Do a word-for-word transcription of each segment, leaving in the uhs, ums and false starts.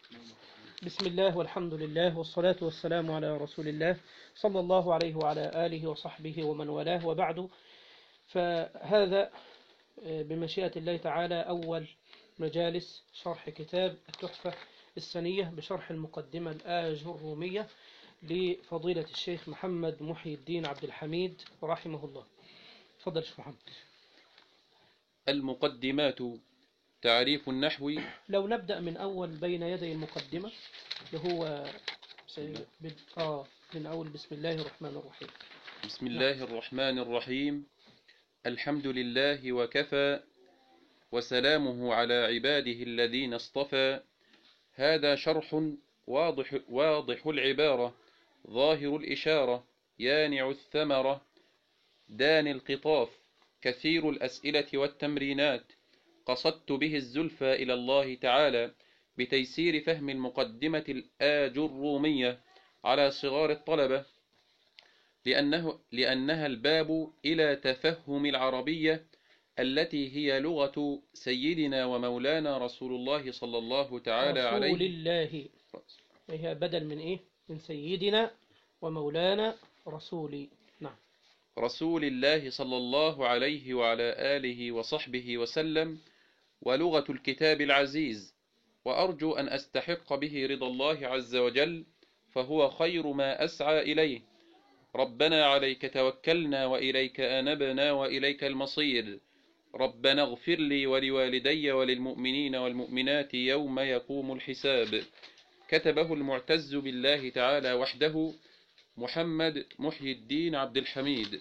بسم الله والحمد لله والصلاة والسلام على رسول الله صلى الله عليه وعلى آله وصحبه ومن والاه، وبعد. فهذا بمشيئة الله تعالى أول مجالس شرح كتاب التحفة السنية بشرح المقدمة الآجرومية لفضيلة الشيخ محمد محي الدين عبد الحميد رحمه الله. تفضل شيخ محمد. المقدمات تعريف النحو. لو نبدأ من أول بين يدي المقدمة اللي هو آه من أول بسم الله الرحمن الرحيم. بسم الله الرحمن الرحيم. الحمد لله وكفى، وسلامه على عباده الذين اصطفى. هذا شرح واضح, واضح العبارة، ظاهر الإشارة، يانع الثمرة، دان القطاف، كثير الأسئلة والتمرينات. قصدت به الزلفى إلى الله تعالى بتيسير فهم المقدمة الآجرومية على صغار الطلبة، لأنه لأنها الباب إلى تفهم العربية التي هي لغة سيدنا ومولانا رسول الله صلى الله تعالى عليه رسول الله. هي بدل من إيه؟ من سيدنا ومولانا رسولي. نعم. رسول الله صلى الله عليه وعلى آله وصحبه وسلم، ولغة الكتاب العزيز، وأرجو أن أستحق به رضا الله عز وجل، فهو خير ما أسعى إليه. ربنا عليك توكلنا وإليك أنبنا وإليك المصير. ربنا اغفر لي ولوالدي وللمؤمنين والمؤمنات يوم يقوم الحساب. كتبه المعتز بالله تعالى وحده، محمد محي الدين عبد الحميد.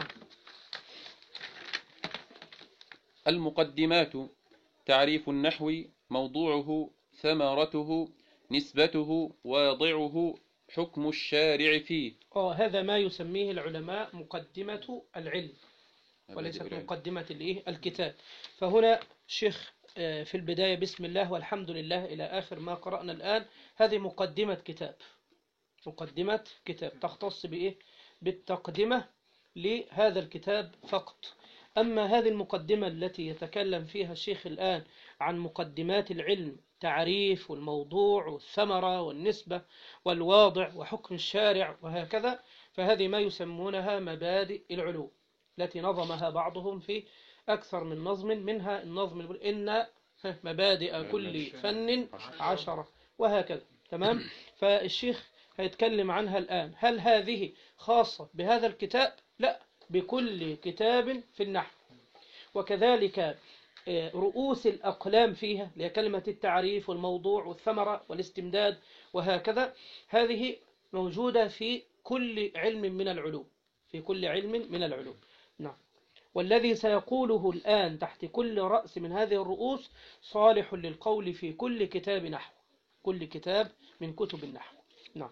المقدمات تعريف النحو، موضوعه، ثمرته، نسبته، واضعه، حكم الشارع فيه. آه هذا ما يسميه العلماء مقدمة العلم، وليست مقدمة الإيه؟ الكتاب. فهنا الشيخ في البداية بسم الله والحمد لله إلى آخر ما قرأنا الآن، هذه مقدمة كتاب، مقدمة كتاب تختص بإيه؟ بالتقدمة لهذا الكتاب فقط. أما هذه المقدمة التي يتكلم فيها الشيخ الآن عن مقدمات العلم، تعريف والموضوع والثمرة والنسبة والواضع وحكم الشارع وهكذا، فهذه ما يسمونها مبادئ العلوم التي نظمها بعضهم في أكثر من نظم، منها النظم إن مبادئ كل فن عشرة وهكذا. تمام. فالشيخ هيتكلم عنها الآن. هل هذه خاصة بهذا الكتاب؟ لا، بكل كتاب في النحو. وكذلك رؤوس الأقلام فيها، اللي هي كلمة التعريف والموضوع والثمرة والاستمداد وهكذا، هذه موجودة في كل علم من العلوم، في كل علم من العلوم. نعم. والذي سيقوله الآن تحت كل رأس من هذه الرؤوس صالح للقول في كل كتاب نحو، كل كتاب من كتب النحو. نعم.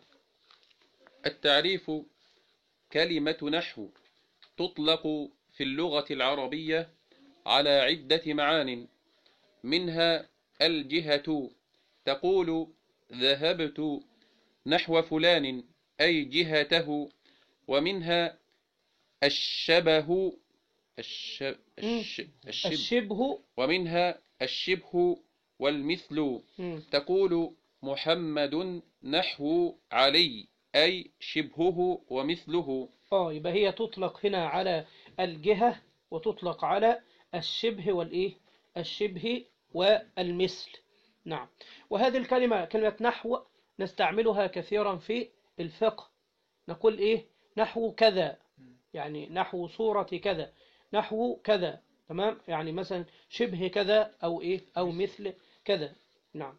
التعريف كلمة نحو تطلق في اللغة العربية على عدة معان، منها الجهة، تقول ذهبت نحو فلان أي جهته. ومنها الشبه الشبه, الشبه, الشبه ومنها الشبه والمثل، تقول محمد نحو علي أي شبهه ومثله. آه يبقى هي تطلق هنا على الجهة، وتطلق على الشبه والإيه؟ الشبه والمثل. نعم. وهذه الكلمة كلمة نحو نستعملها كثيرا في الفقه. نقول إيه؟ نحو كذا، يعني نحو صورة كذا، نحو كذا. تمام. يعني مثلا شبه كذا أو إيه؟ أو مثل كذا. نعم.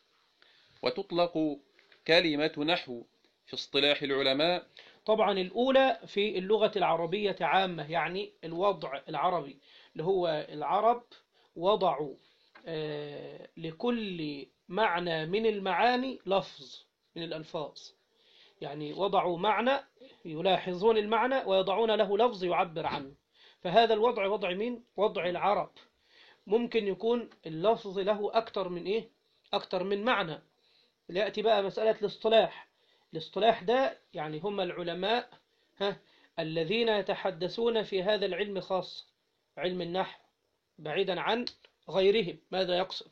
وتطلق كلمة نحو في اصطلاح العلماء طبعا الأولى في اللغة العربية عامة، يعني الوضع العربي اللي هو العرب وضعوا آه لكل معنى من المعاني لفظ من الألفاظ، يعني وضعوا معنى يلاحظون المعنى ويضعون له لفظ يعبر عنه. فهذا الوضع وضع مين؟ وضع العرب. ممكن يكون اللفظ له أكتر من إيه؟ أكتر من معنى. يأتي بقى مسألة الاصطلاح. الاصطلاح ده يعني هم العلماء ها الذين يتحدثون في هذا العلم خاص، علم النحو، بعيدا عن غيرهم. ماذا يقصد؟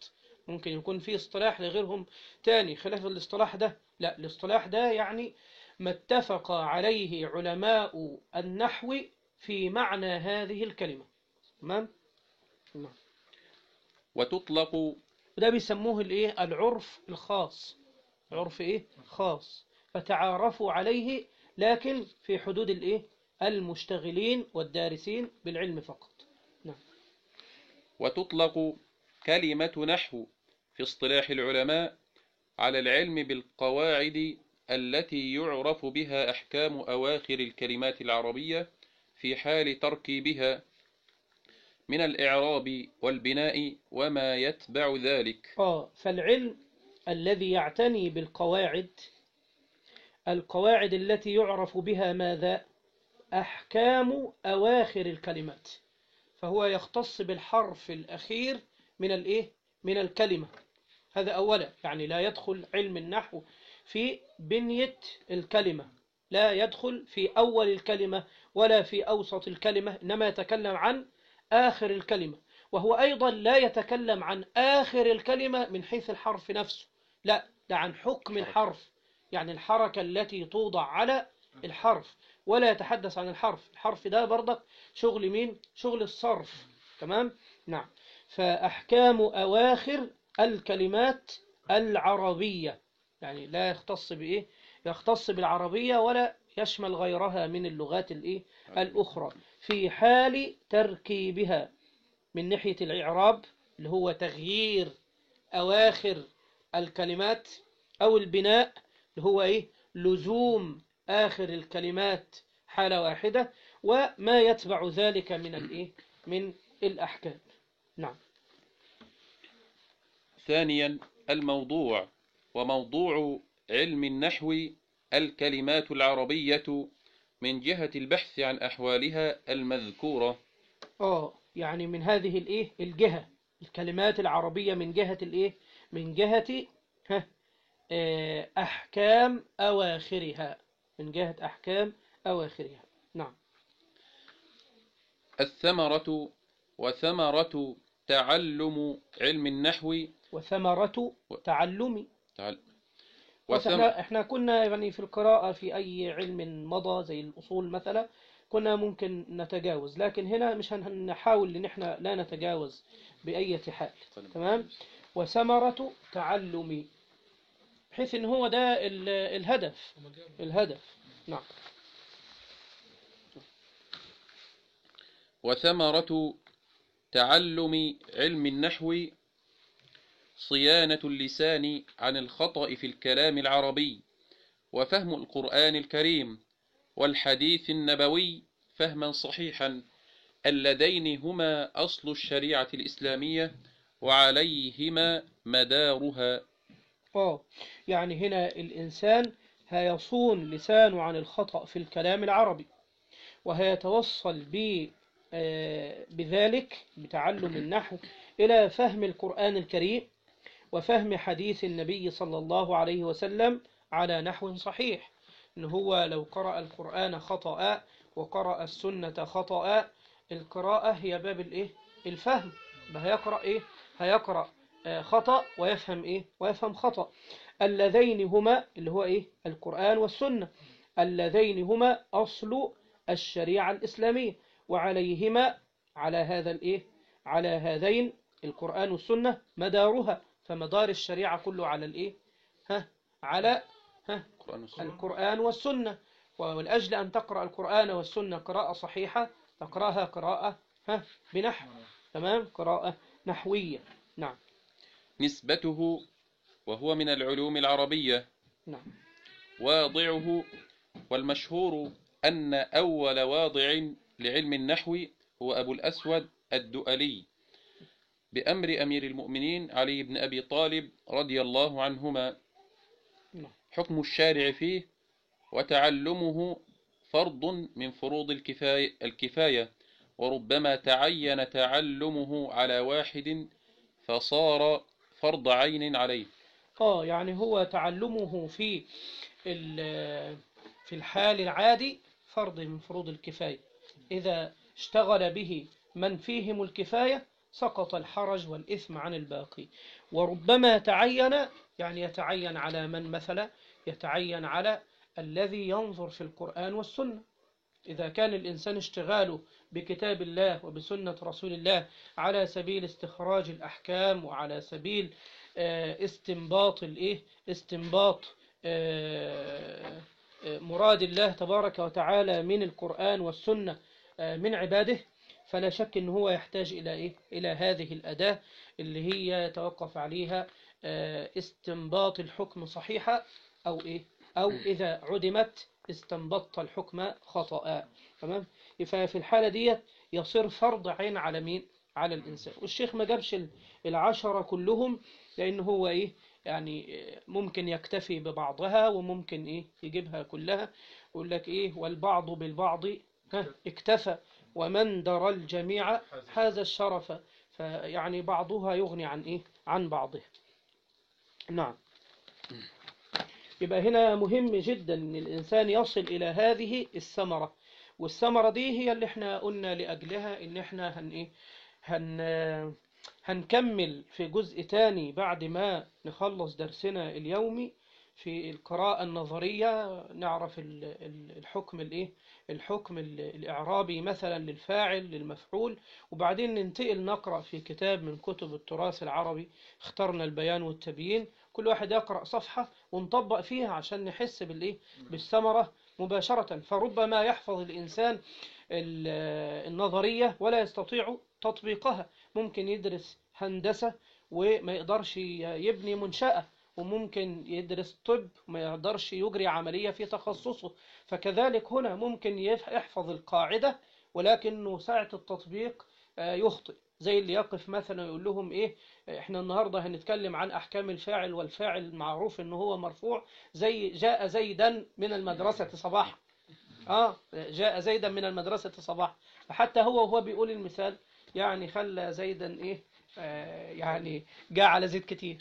ممكن يكون في اصطلاح لغيرهم تاني خلاف الاصطلاح ده. لا، الاصطلاح ده يعني ما اتفق عليه علماء النحو في معنى هذه الكلمة. تمام؟ نعم. وتطلق وده بيسموه الايه؟ العرف الخاص. عرف ايه؟ خاص. فتعارفوا عليه لكن في حدود الايه؟ المشتغلين والدارسين بالعلم فقط. نعم. وتطلق كلمة نحو في اصطلاح العلماء على العلم بالقواعد التي يعرف بها أحكام أواخر الكلمات العربية في حال تركيبها من الإعراب والبناء وما يتبع ذلك. آه فالعلم الذي يعتني بالقواعد، القواعد التي يعرف بها ماذا؟ أحكام أواخر الكلمات. فهو يختص بالحرف الأخير من الإيه؟ من الكلمة. هذا أولا، يعني لا يدخل علم النحو في بنية الكلمة، لا يدخل في أول الكلمة ولا في أوسط الكلمة، إنما يتكلم عن آخر الكلمة. وهو أيضا لا يتكلم عن آخر الكلمة من حيث الحرف نفسه، لا، ده عن حكم الحرف، يعني الحركة التي توضع على الحرف، ولا يتحدث عن الحرف. الحرف ده برضك شغل مين؟ شغل الصرف. تمام؟ نعم. فأحكام أواخر الكلمات العربية، يعني لا يختص بإيه؟ يختص بالعربية ولا يشمل غيرها من اللغات الإيه؟ الأخرى في حال تركيبها من ناحية الإعراب اللي هو تغيير أواخر الكلمات، أو البناء اللي هو إيه؟ لزوم آخر الكلمات حالة واحدة، وما يتبع ذلك من الإيه؟ من الأحكام. نعم. ثانيا الموضوع. وموضوع علم النحو الكلمات العربية من جهة البحث عن أحوالها المذكورة. آه يعني من هذه الإيه؟ الجهة، الكلمات العربية من جهة الإيه؟ من جهة ها أحكام أواخرها، من جهة أحكام أواخرها. نعم. الثمرة. وثمرة تعلم علم النحو. وثمرة تعلم. تعل... خلاص، وثم... احنا احنا كنا يعني في القراءة في أي علم مضى زي الأصول مثلا كنا ممكن نتجاوز، لكن هنا مش هنحاول ان احنا لا نتجاوز بأي حال. تمام. وثمرة تعلم، بحيث ان هو ده ال- الهدف الهدف. نعم. وثمرة تعلم علم النحو صيانة اللسان عن الخطأ في الكلام العربي، وفهم القرآن الكريم والحديث النبوي فهما صحيحا، اللذين هما أصل الشريعة الإسلامية وعليهما مدارها. اه يعني هنا الإنسان هيصون لسانه عن الخطأ في الكلام العربي، وهيتوصل ب آه، بذلك بتعلم النحو إلى فهم القرآن الكريم وفهم حديث النبي صلى الله عليه وسلم على نحو صحيح. إن هو لو قرأ القرآن خطأ وقرأ السنة خطأ، القراءة هي باب الإيه؟ الفهم. هيقرأ إيه؟ هيقرأ آه، خطأ ويفهم إيه؟ ويفهم خطأ. اللذين هما اللي هو إيه؟ القرآن والسنة، اللذين هما أصل الشريعة الإسلامية، وعليهما، على هذا الإيه؟ على هذين القرآن والسنة مدارها. فمدار الشريعة كله على الإيه؟ ها؟ على ها؟ القرآن والسنة. ولأجل أن تقرأ القرآن والسنة قراءة صحيحة تقرأها قراءة ها؟ بنحو. تمام؟ قراءة نحوية. نعم. نسبته، وهو من العلوم العربية. نعم. واضعه، والمشهور أن أول واضع لعلم النحو هو أبو الأسود الدؤلي بأمر أمير المؤمنين علي بن أبي طالب رضي الله عنهما، حكم الشارع فيه وتعلمه فرض من فروض الكفاية, الكفاية وربما تعين تعلمه على واحد فصار فرض عين عليه. آه يعني هو تعلمه في في الحال العادي فرض من فروض الكفاية. إذا اشتغل به من فيهم الكفاية سقط الحرج والإثم عن الباقي. وربما تعين، يعني يتعين على من مثلا؟ يتعين على الذي ينظر في القرآن والسنة. إذا كان الإنسان اشتغاله بكتاب الله وبسنة رسول الله على سبيل استخراج الأحكام وعلى سبيل استنباط الإيه استنباط مراد الله تبارك وتعالى من القرآن والسنة من عباده، فلا شك أنه هو يحتاج إلى إيه؟ إلى هذه الأداة اللي هي يتوقف عليها استنباط الحكم صحيحة أو إيه؟ أو إذا عدمت استنبطت الحكم خطأ. تمام؟ ففي الحالة دي يصير فرض عين على مين؟ على الإنسان. والشيخ ما جابش العشرة كلهم لأنه هو إيه؟ يعني ممكن يكتفي ببعضها وممكن إيه؟ يجيبها كلها. يقول لك إيه؟ والبعض بالبعض اكتفى ومن درى الجميع هذا الشرف. فيعني بعضها يغني عن إيه؟ عن بعضه. نعم. يبقى هنا مهم جدا أن الإنسان يصل إلى هذه الثمرة، والثمرة دي هي اللي احنا قلنا لأجلها إن احنا هن إيه؟ هن هنكمل في جزء تاني بعد ما نخلص درسنا اليومي في القراءة النظرية، نعرف الحكم الإيه؟ الحكم الإعرابي مثلا للفاعل للمفعول، وبعدين ننتقل نقرأ في كتاب من كتب التراث العربي اخترنا البيان والتبيين، كل واحد يقرأ صفحة ونطبق فيها عشان نحس بالإيه؟ بالثمرة مباشرة. فربما يحفظ الإنسان النظرية ولا يستطيع تطبيقها، ممكن يدرس هندسة وما يقدرش يبني منشأة، وممكن يدرس طب وما يقدرش يجري عملية في تخصصه. فكذلك هنا ممكن يحفظ القاعدة ولكنه ساعة التطبيق يخطئ، زي اللي يقف مثلا يقول لهم إيه؟ إحنا النهاردة هنتكلم عن أحكام الفاعل، والفاعل معروف إنه هو مرفوع، زي جاء زيدا من المدرسة صباحا. آه جاء زيدا من المدرسة صباحا، فحتى هو وهو بيقول المثال يعني خلى زيدا إيه؟ آه يعني جاء على زيد كتير.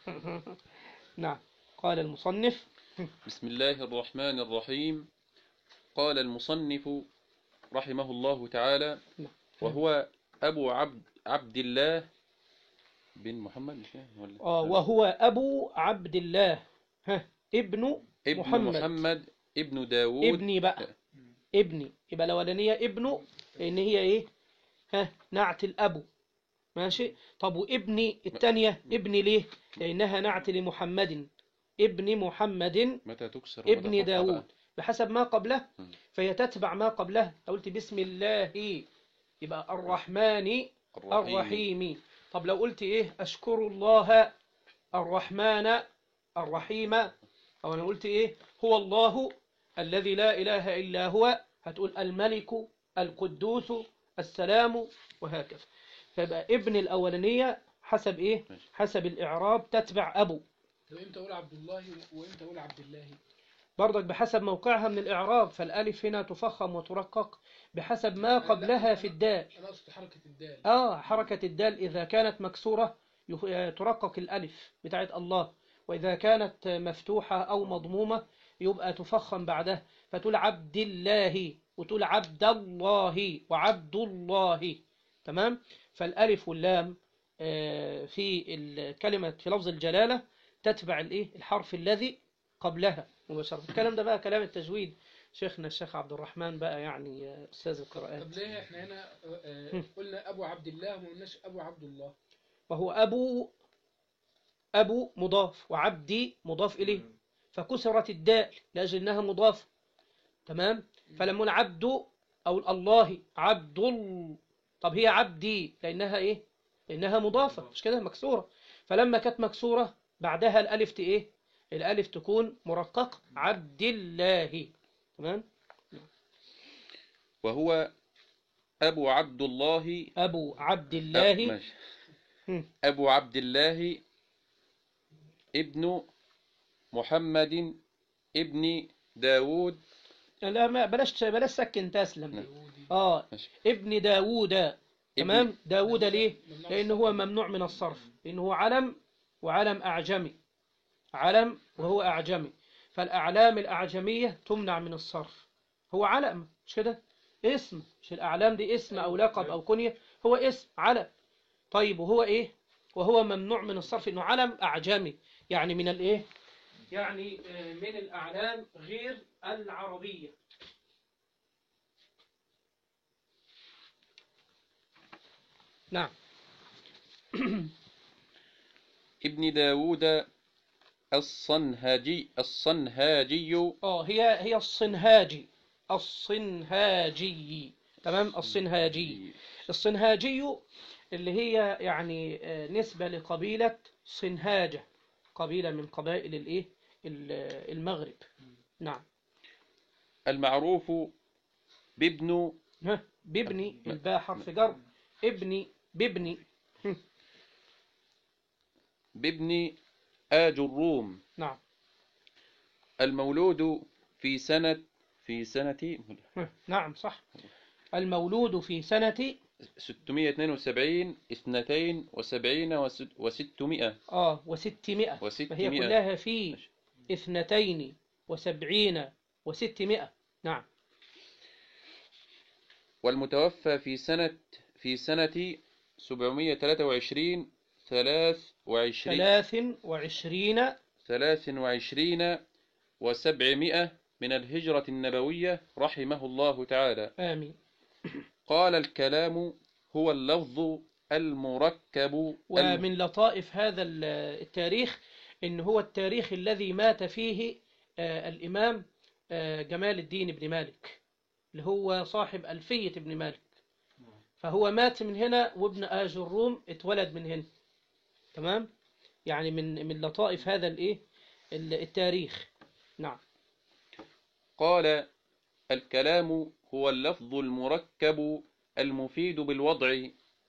نعم. قال المصنف: بسم الله الرحمن الرحيم. قال المصنف رحمه الله تعالى: وهو أبو عبد عبد الله بن محمد مش ولا آه وهو أبو عبد الله ها ابن ابن محمد, محمد ابن داود ابني بقى ابني يبقى الأولانية ابنه لأن هي إيه؟ ها نعت الأبو. ماشي. طب وابني الثانية ابني ليه؟ لأنها نعت لمحمد، ابن محمد متى تكسر ابن داود بحسب ما قبله، فهي تتبع ما قبله. قلت بسم الله يبقى الرحمن الرحيم, الرحيم. طب لو قلت إيه؟ أشكر الله الرحمن الرحيم، أو أنا قلت إيه؟ هو الله الذي لا إله إلا هو، هتقول الملك القدوس السلام، وهكذا. فيبقى ابن الأولانية حسب إيه؟ حسب الإعراب تتبع أبو. طب إمتى أقول عبد الله وإمتى أقول عبد الله؟ برضك بحسب موقعها من الإعراب، فالألف هنا تفخم وترقق بحسب ما قبلها في الدال. أنا أقصد حركة الدال. آه حركة الدال إذا كانت مكسورة ترقق الألف بتاعت الله، وإذا كانت مفتوحة أو مضمومة يبقى تفخم بعدها، فتقول عبد الله وتقول عبد الله وعبد الله. تمام. فالألف واللام في الكلمة في لفظ الجلالة تتبع الإيه؟ الحرف الذي قبلها مباشرة. الكلام ده بقى كلام التجويد، شيخنا الشيخ عبد الرحمن بقى يعني أستاذ القراءات. طب ليه احنا هنا قلنا أبو عبد الله وما قلناش أبو عبد الله؟ وهو أبو أبو مضاف وعبدي مضاف إليه، فكسرت الدال لأجل أنها مضافة. تمام. فلما عبد أو الله عبد. طب هي عبدي لأنها إيه؟ لأنها مضافة مش كده مكسورة، فلما كانت مكسورة بعدها الألف إيه؟ الألف تكون مرققة عبد الله. تمام. وهو أبو عبد الله أبو عبد الله ماشي. أبو عبد الله ابن محمد ابن داود. لا ما بلاش بلاش سكن تسلم. آه ماشي. ابن داود. تمام. داود ليه؟ لأنه هو ممنوع من الصرف، لأنه هو علم وعلم أعجمي، علم وهو أعجمي، فالأعلام الأعجمية تمنع من الصرف. هو علم مش كده؟ اسم، مش الأعلام دي اسم أو لقب أو كنية، هو اسم علم. طيب وهو إيه؟ وهو ممنوع من الصرف، إنه علم أعجمي، يعني من الإيه؟ يعني آه، من الأعلام غير العربية. نعم. ابن داود الصنهاجي الصنهاجي اه هي هي الصنهاجي، الصنهاجي، تمام، الصنهاجي. الصنهاجي اللي هي يعني آه، نسبة لقبيلة صنهاجة، قبيلة من قبائل الايه ال- المغرب. نعم. المعروف بابن ها بابني، الباء حرف جر، ابني بابني. هم، بابن آج الروم، نعم. المولود في سنة في سنة ها، نعم صح. المولود في سنة ستمائة واثنين وسبعين اثنتين وسبعين وست- وستمائة اه وستمائة، ما هي وستمائة. كلها في اثنتين وسبعين وستمائة. نعم. والمتوفى في سنة في سنة سبعمائة وثلاثة وعشرين ثلاث وعشرين ثلاث وعشرين. ثلاث وعشرين وسبعمائة من الهجرة النبوية رحمه الله تعالى. آمين. قال الكلام هو اللفظ المركب الم... ومن لطائف هذا ال- التاريخ إن هو التاريخ الذي مات فيه آه، الإمام آه، جمال الدين بن مالك، اللي هو صاحب ألفية ابن مالك، فهو مات من هنا، وابن آج الروم اتولد من هنا. تمام، يعني من من لطائف هذا الايه ال- التاريخ. نعم. قال الكلام هو اللفظ المركب المفيد بالوضع.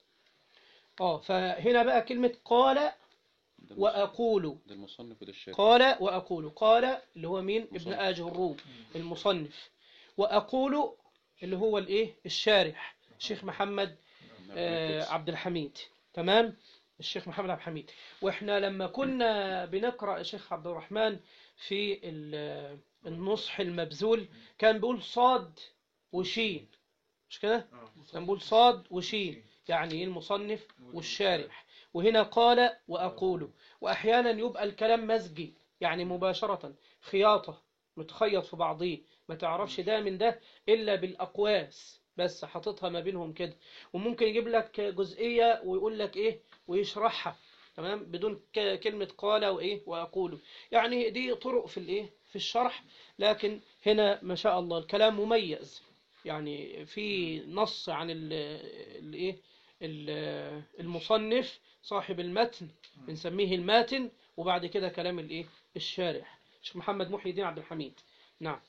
اه فهنا بقى كلمة قال ده المصنف- وأقول. ده المصنف وده الشارح. قال وأقول، قال اللي هو مين؟ ابن مصنف. آج الروم المصنف، وأقول اللي هو الايه الشارح الشيخ محمد آه عبد الحميد. تمام، الشيخ محمد عبد الحميد. واحنا لما كنا بنقرأ الشيخ عبد الرحمن في ال- النصح المبذول كان بيقول صاد وشين، مش كده؟ كان بيقول صاد وشين، يعني المصنف والشارح. وهنا قال وأقول. وأحيانا يبقى الكلام مزجي، يعني مباشرة خياطة، متخيط في بعضيه، ما تعرفش ده من ده إلا بالأقواس، بس حاططها ما بينهم كده. وممكن يجيب لك جزئية ويقول لك إيه ويشرحها، تمام، بدون ك- كلمة قال وإيه وأقول. يعني دي طرق في الإيه في الشرح، لكن هنا ما شاء الله الكلام مميز، يعني في نص عن ال الايه ال- المصنف صاحب المتن بنسميه الماتن، وبعد كده كلام الايه الشارح الشيخ محمد محي الدين عبد الحميد. نعم.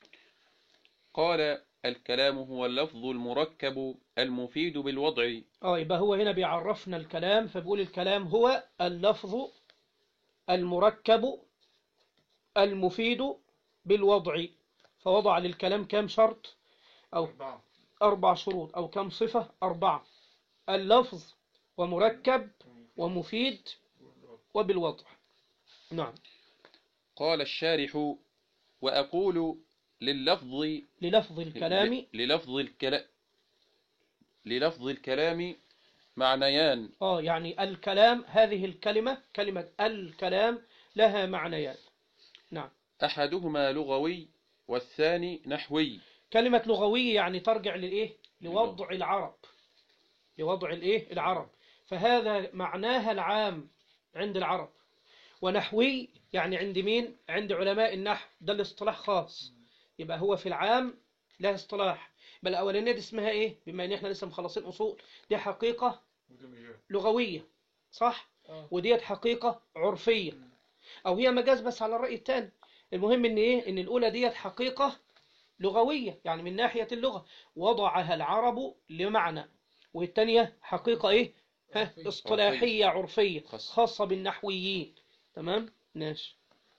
قال الكلام هو اللفظ المركب المفيد بالوضع. اه يبقى هو هنا بيعرفنا الكلام، فبيقول الكلام هو اللفظ المركب المفيد بالوضع، فوضع للكلام كام شرط أو أربع شروط، أو كم صفة؟ أربعة: اللفظ ومركب ومفيد وبالوضع. نعم. قال الشارح وأقول لللفظ للفظ الكلام. للفظ الكلام للفظ الكلام معنيان. آه يعني الكلام، هذه الكلمة كلمة الكلام لها معنيان. نعم. أحدهما لغوي والثاني نحوي. كلمة لغوية يعني ترجع للإيه لوضع العرب، لوضع الإيه العرب، فهذا معناها العام عند العرب. ونحوي يعني عند مين؟ عند علماء النحو، ده الاصطلاح خاص، يبقى هو في العام له اصطلاح. بل الأولانية دي اسمها إيه؟ بما إن إحنا لسه مخلصين أصول، دي حقيقة لغوية صح؟ وديت حقيقة عرفية، أو هي مجاز بس على الرأي الثاني. المهم إن إيه؟ إن الأولى ديت حقيقة لغوية، يعني من ناحية اللغة وضعها العرب لمعنى، والثانية حقيقة إيه؟ ها اصطلاحية عرفية خاصة بالنحويين. تمام؟ ماشي.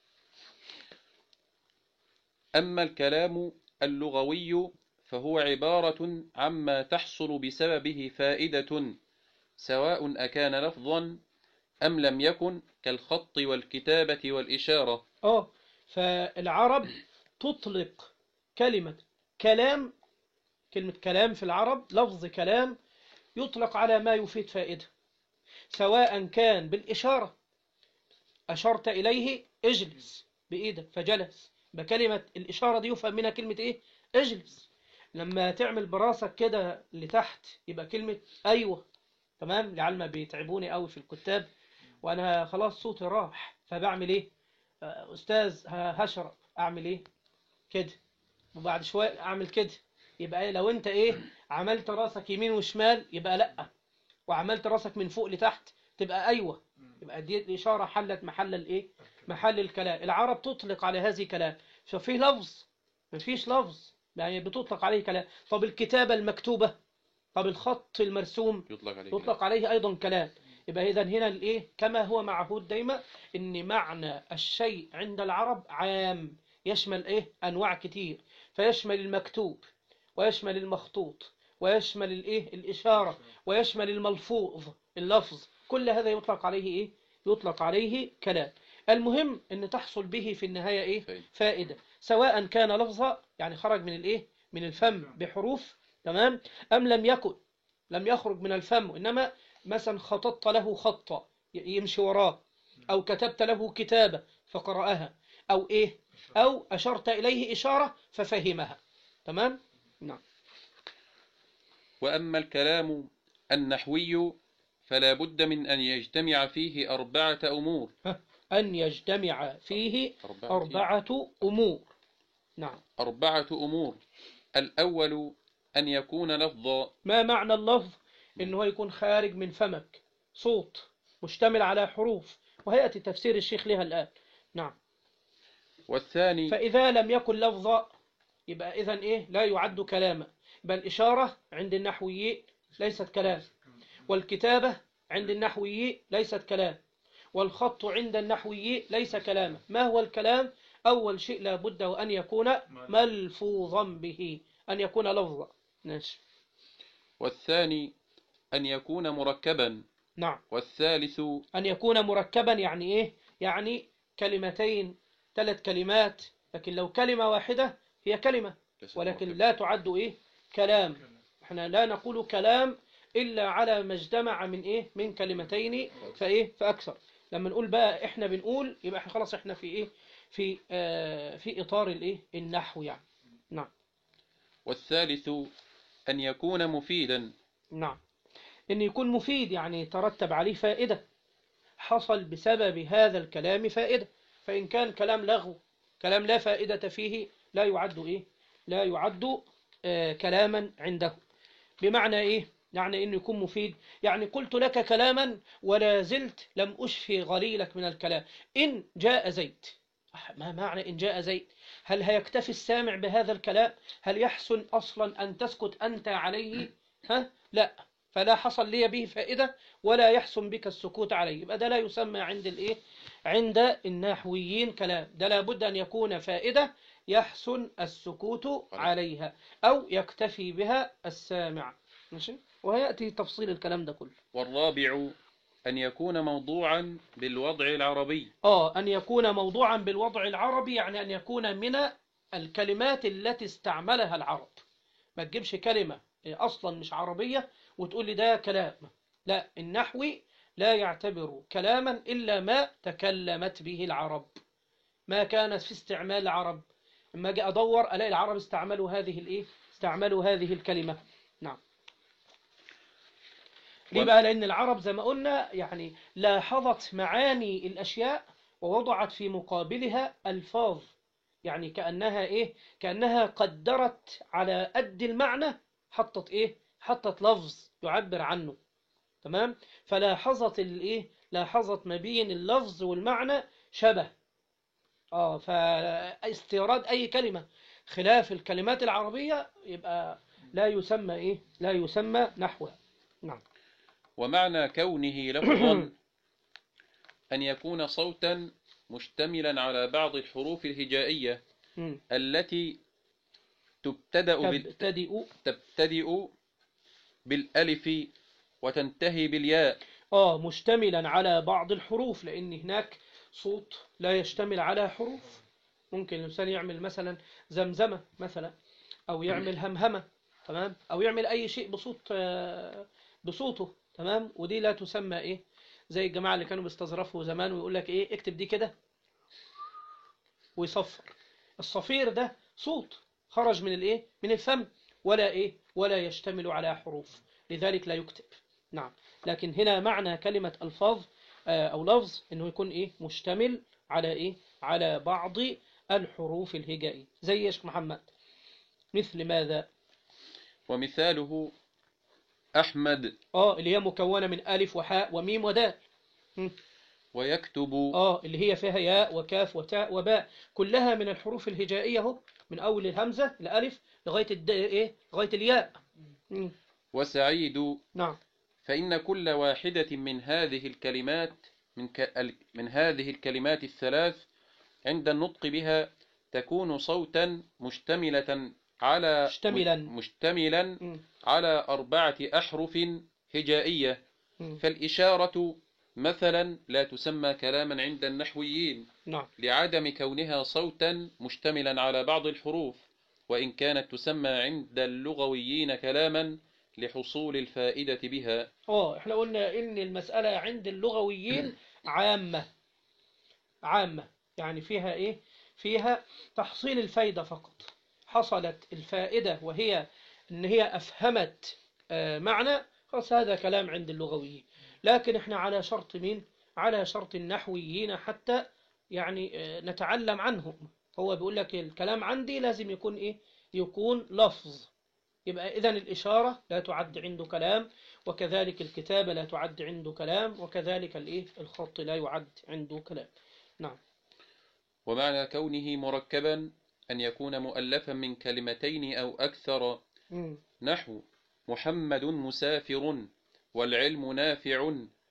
أما الكلام اللغوي فهو عبارة عما تحصل بسببه فائدة، سواء أكان لفظا أم لم يكن، كالخط والكتابة والإشارة. اه فالعرب تطلق كلمة كلام، كلمة كلام في العرب لفظ كلام يطلق على ما يفيد فائدة، سواء كان بالإشارة، أشرت إليه اجلس بإيدك فجلس، بكلمة الإشارة دي يفهم منها كلمة إيه؟ اجلس. لما تعمل براسك كده لتحت يبقى كلمة أيوة. تمام. لعلم بيتعبوني قوي في الكتاب وأنا خلاص صوتي راح، فبعمل إيه؟ أستاذ هشرب، أعمل إيه؟ كده، وبعد شوية أعمل كده. يبقى إيه؟ لو أنت إيه عملت راسك يمين وشمال يبقى لأ، وعملت راسك من فوق لتحت تبقى أيوة. يبقى دي الإشارة حلت محل الإيه؟ محل الكلام. العرب تطلق على هذه كلام. ففي لفظ مفيش لفظ يعني بتطلق عليه كلام. طب الكتابة المكتوبة، طب الخط المرسوم يطلق عليه يطلق كلام. عليه أيضا كلام. يبقى إذا هنا الإيه كما هو معهود دايما إن معنى الشيء عند العرب عام، يشمل إيه أنواع كتير، فيشمل المكتوب ويشمل المخطوط ويشمل الإيه الإشارة ويشمل الملفوظ اللفظ. كل هذا يطلق عليه إيه؟ يطلق عليه كلام. المهم أن تحصل به في النهاية إيه؟ فائدة، سواء كان لفظا يعني خرج من الإيه؟ من الفم بحروف، تمام، أم لم يكن لم يخرج من الفم، إنما مثلا خططت له خطة يمشي وراه، أو كتبت له كتابة فقرأها، أو إيه أو أشرت إليه إشارة ففهمها. تمام. نعم. وأما الكلام النحوي فلا بد من أن يجتمع فيه أربعة أمور. أن يجتمع فيه أربعة, أربعة أمور. نعم. أربعة أمور. الأول أن يكون لفظا. ما معنى اللفظ؟ إنه يكون خارج من فمك، صوت مشتمل على حروف، وهيأتي تفسير الشيخ لها الآن. نعم. والثاني فإذا لم يكن لفظا يبقى إذن إيه لا يعد كلاما. بل الإشارة عند النحويين ليست كلام، والكتابة عند النحويين ليست كلام، والخط عند النحويين ليس كلاما. ما هو الكلام؟ أول شيء لا بد وأن يكون ملفوظا به، أن يكون لفظا. ماشي. والثاني أن يكون مركبا. نعم. والثالث أن يكون مركبا يعني إيه؟ يعني كلمتين، ثلاث كلمات، لكن لو كلمة واحدة هي كلمة ولكن لا تعد إيه؟ كلام. احنا لا نقول كلام إلا على ما اجتمع من إيه؟ من كلمتين فإيه؟ فأكثر. لما نقول بقى احنا بنقول يبقى احنا خلاص احنا في إيه؟ في آه في إطار الإيه؟ النحو يعني. نعم. والثالث أن يكون مفيدا. نعم. إن يكون مفيد يعني ترتب عليه فائدة، حصل بسبب هذا الكلام فائدة. فإن كان كلام لغو، كلام لا فائدة فيه، لا يعد إيه؟ لا يعد آه كلاما عنده. بمعنى إيه؟ يعني إنه يكون مفيد. يعني قلت لك كلاما ولا زلت لم أشفي غليلك من الكلام. إن جاء زيد، ما معنى إن جاء زيد؟ هل هيكتفي السامع بهذا الكلام؟ هل يحسن أصلا أن تسكت أنت عليه؟ ها؟ لا. فلا حصل لي به فائدة ولا يحسن بك السكوت عليه. يبقى ده لا يسمى عند الإيه؟ عند النحويين كلام. ده لابد أن يكون فائدة يحسن السكوت عليها أو يكتفي بها السامع. ماشي؟ وهيأتي تفصيل الكلام ده كله. والرابع أن يكون موضوعا بالوضع العربي. آه أن يكون موضوعا بالوضع العربي يعني أن يكون من الكلمات التي استعملها العرب. ما تجيبش كلمة أصلا مش عربية وتقول لي ده كلام. لا، النحوي لا يعتبر كلاما إلا ما تكلمت به العرب، ما كانت في استعمال العرب. لما أجي أدور ألاقي العرب استعملوا هذه الإيه؟ استعملوا هذه الكلمة. نعم. ليه بقى؟ لأن العرب زي ما قلنا يعني لاحظت معاني الأشياء ووضعت في مقابلها ألفاظ، يعني كأنها إيه؟ كأنها قدرت على قد المعنى حطت إيه؟ حطت لفظ يعبر عنه. تمام؟ فلاحظت الإيه؟ لاحظت ما بين اللفظ والمعنى شبه. آه فاستيراد أي كلمة خلاف الكلمات العربية يبقى لا يسمى إيه؟ لا يسمى نحوها. نعم. ومعنى كونه لفظا أن يكون صوتا مشتملا على بعض الحروف الهجائية التي تبتدأ, تبتدئ تبتدئ بالألف وتنتهي بالياء. آه مشتملا على بعض الحروف، لأن هناك صوت لا يشتمل على حروف. ممكن الإنسان يعمل مثلا زمزمة مثلا، أو يعمل همهمة، تمام، أو يعمل أي شيء بصوت بصوته، تمام، ودي لا تسمى إيه؟ زي الجماعة اللي كانوا بيستظرفوا زمان ويقول لك إيه اكتب دي كده ويصفر. الصفير ده صوت خرج من الإيه من الفم، ولا إيه ولا يشتمل على حروف، لذلك لا يكتب. نعم. لكن هنا معنى كلمة ألفاظ أو لفظ إنه يكون إيه مشتمل على إيه على بعض الحروف الهجائية. زي يا شيخ محمد مثل ماذا؟ ومثاله أحمد. آه اللي هي مكونة من ألف وحاء وميم ودال. ويكتب. آه اللي هي فيها ياء وكاف وتاء وباء، كلها من الحروف الهجائية اهو، من أول الهمزة الألف لغاية الد... إيه لغاية الياء. مم. وسعيد. نعم. فإن كل واحدة من هذه الكلمات من, ك... من هذه الكلمات الثلاث عند النطق بها تكون صوتا مشتملة على مشتملا مشتملا مم. على أربعة أحرف هجائية. مم. فالإشارة مثلا لا تسمى كلاما عند النحويين نعم. لعدم كونها صوتا مشتملا على بعض الحروف، وإن كانت تسمى عند اللغويين كلاما لحصول الفائدة بها. اه احنا قلنا ان المسألة عند اللغويين عامة عامة، يعني فيها ايه فيها تحصيل الفائدة فقط. حصلت الفائدة وهي ان هي افهمت آه معنى، خلاص هذا كلام عند اللغويين. لكن احنا على شرط مين؟ على شرط النحويين حتى يعني آه نتعلم عنهم. هو بيقول لك الكلام عندي لازم يكون ايه يكون لفظ، يبقى إذن الإشارة لا تعد عنده كلام، وكذلك الكتابة لا تعد عنده كلام، وكذلك الإيه الخط لا يعد عنده كلام. نعم. ومعنى كونه مركبا أن يكون مؤلفا من كلمتين أو أكثر، مم. نحو محمد مسافر والعلم نافع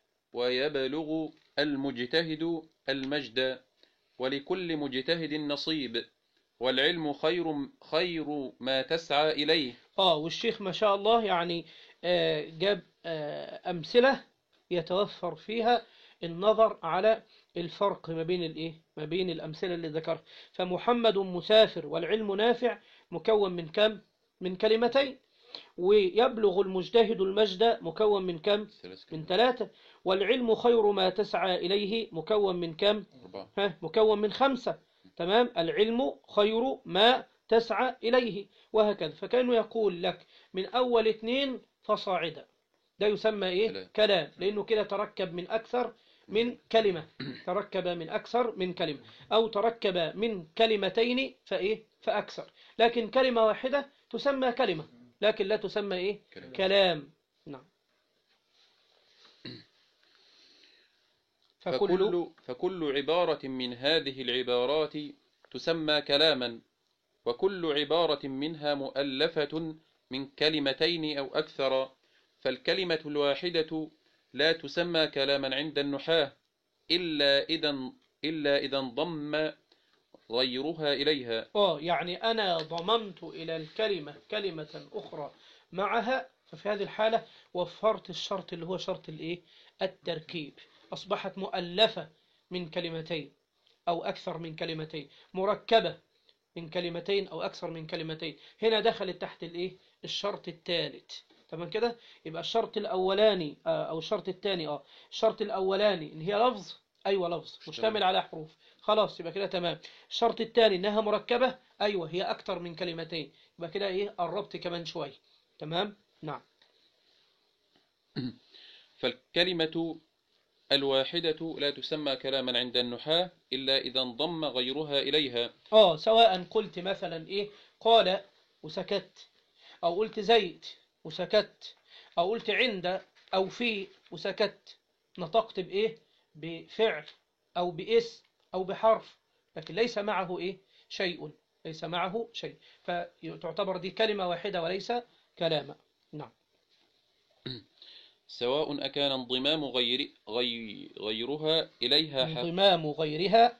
ويبلغ المجتهد المجد ولكل مجتهد نصيب والعلم خير خير ما تسعى إليه. آه والشيخ ما شاء الله يعني آه جاب آه أمثلة يتوفر فيها النظر على الفرق ما بين الإيه ما بين الأمثلة اللي ذكرها. فمحمد مسافر والعلم نافع مكون من كم؟ من كلمتين. ويبلغ المجتهد المجد مكون من كم؟ من ثلاثة. والعلم خير ما تسعى إليه مكون من كم؟ ها مكون من خمسة. تمام. العلم خير ما تسعى إليه، وهكذا. فكأنه يقول لك من أول اثنين فصاعدا، ده يسمى إيه كلام، لأنه كده تركب من أكثر من كلمة، تركب من أكثر من كلمة، أو تركب من كلمتين فإيه فأكثر. لكن كلمة واحدة تسمى كلمة، لكن لا تسمى إيه كلام, كلام. نعم. فكل, فكل عبارة من هذه العبارات تسمى كلاما، وكل عبارة منها مؤلفة من كلمتين أو أكثر. فالكلمة الواحدة لا تسمى كلاما عند النحاة إلا إذا إلا إذا انضم غيرها إليها. آه يعني أنا ضممت إلى الكلمة كلمة أخرى معها، ففي هذه الحالة وفرت الشرط اللي هو شرط الإيه التركيب، أصبحت مؤلفة من كلمتين أو أكثر من كلمتين، مركبة من كلمتين أو أكثر من كلمتين. هنا دخلت تحت الإيه الشرط الثالث. تمام كده. يبقى الشرط الأولاني أو الشرط الثاني اه الشرط الأولاني إن هي لفظ، أيوة لفظ مشتمل على حروف، خلاص يبقى كده تمام. الشرط الثاني إنها مركبة، أيوة هي أكثر من كلمتين، يبقى كده إيه قربت كمان شوي. تمام. نعم. فالكلمة الواحدة لا تسمى كلاما عند النحاة إلا إذا انضم غيرها إليها. آه سواء قلت مثلا إيه قال وسكت، أو قلت زيد وسكت، أو قلت عند أو في وسكت، نطقت بإيه بفعل أو باسم أو بحرف، لكن ليس معه إيه شيء، ليس معه شيء، فتعتبر دي كلمة واحدة وليس كلاما. نعم. سواء أكان انضمام غير غي غيرها إليها انضمام غيرها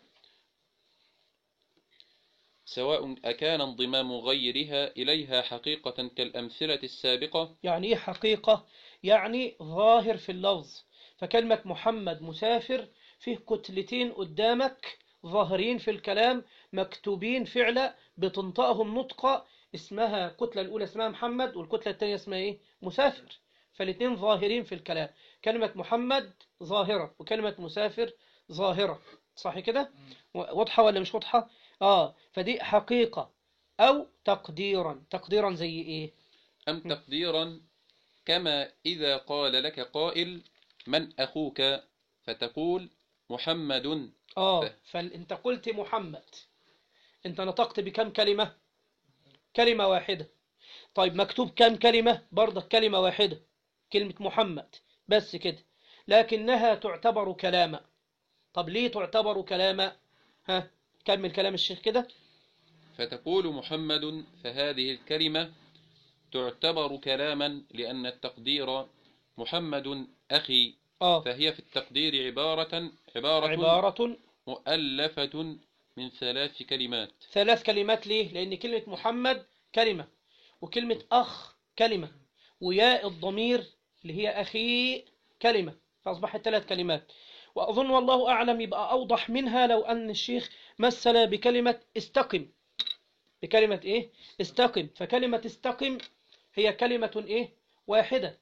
سواء أكان انضمام غيرها إليها حقيقة كالأمثلة السابقة. يعني إيه حقيقة؟ يعني ظاهر في اللفظ. فكلمة محمد مسافر فيه كتلتين قدامك ظاهرين في الكلام مكتوبين فعلا بتنطقهم نطقة، اسمها الكتلة الأولى اسمها محمد، والكتلة الثانية اسمها إيه مسافر، فالاثنين ظاهرين في الكلام. كلمة محمد ظاهرة وكلمة مسافر ظاهرة، صح كده؟ واضحة ولا مش واضحة؟ آه فدي حقيقة أو تقديرا. تقديرا زي إيه؟ أم تقديرا كما إذا قال لك قائل من أخوك فتقول محمد. آه فأنت قلت محمد، أنت نطقت بكم كلمة؟ كلمة واحدة. طيب مكتوب كم كلمة؟ برضك كلمة واحدة، كلمة محمد بس كده، لكنها تعتبر كلاما. طب ليه تعتبر كلاما؟ ها كمل كلام الشيخ كده. فتقول محمد، فهذه الكلمة تعتبر كلاما لأن التقدير محمد أخي، آه فهي في التقدير عبارة عبارة, عبارة مؤلفة من ثلاث كلمات. ثلاث كلمات. ليه؟ لأن كلمة محمد كلمة، وكلمة أخ كلمة، وياء الضمير اللي هي أخي كلمة، فأصبحت ثلاث كلمات. وأظن والله أعلم يبقى أوضح منها لو أن الشيخ مثل بكلمة استقم. بكلمة إيه؟ استقم. فكلمة استقم هي كلمة إيه؟ واحدة،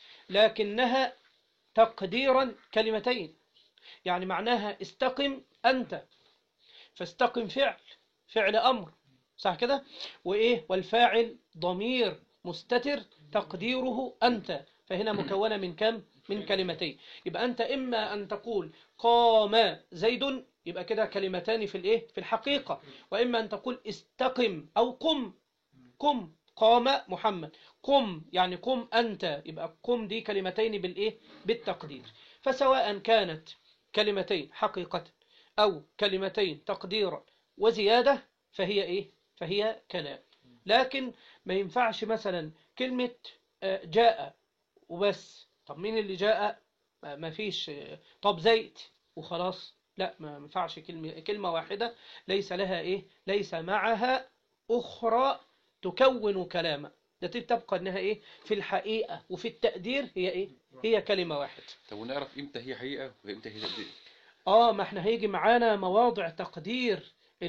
لكنها تقديرا كلمتين. يعني معناها استقم أنت، فاستقم فعل، فعل أمر، صح كده؟ وإيه؟ والفاعل ضمير مستتر تقديره أنت، فهنا مكونة من كم؟ من كلمتين. يبقى أنت إما أن تقول قام زيد، يبقى كده كلمتان في الإيه؟ في الحقيقة. وإما أن تقول استقم أو قم. قم قام محمد، قم يعني قم أنت، يبقى قم دي كلمتين بالإيه؟ بالتقدير. فسواء كانت كلمتين حقيقة أو كلمتين تقديرا وزيادة فهي إيه؟ فهي كلام. لكن ما ينفعش مثلا كلمة جاء وبس. طب مين اللي جاء؟ ما فيش. طب زيت وخلاص؟ لا، ما ينفعش. كلمة كلمة واحدة ليس لها إيه؟ ليس معها أخرى تكون كلاما. ده تبقى إنها إيه؟ في الحقيقة وفي التقدير هي إيه؟ هي كلمة واحدة. طب ونعرف إمتى هي حقيقة وإمتى هي تقدير؟ آه ما إحنا هيجي معانا مواضع تقدير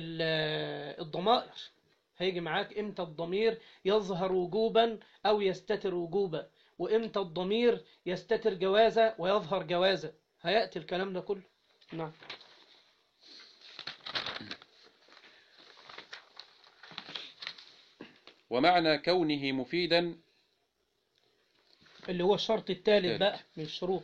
الضمائر. هيجي معاك إمتى الضمير يظهر وجوبا أو يستتر وجوبا، وإمتى الضمير يستتر جوازا ويظهر جوازا. هيأتي الكلام ده كله. نعم. ومعنى كونه مفيدا اللي هو الشرط الثالث بقى من الشروط.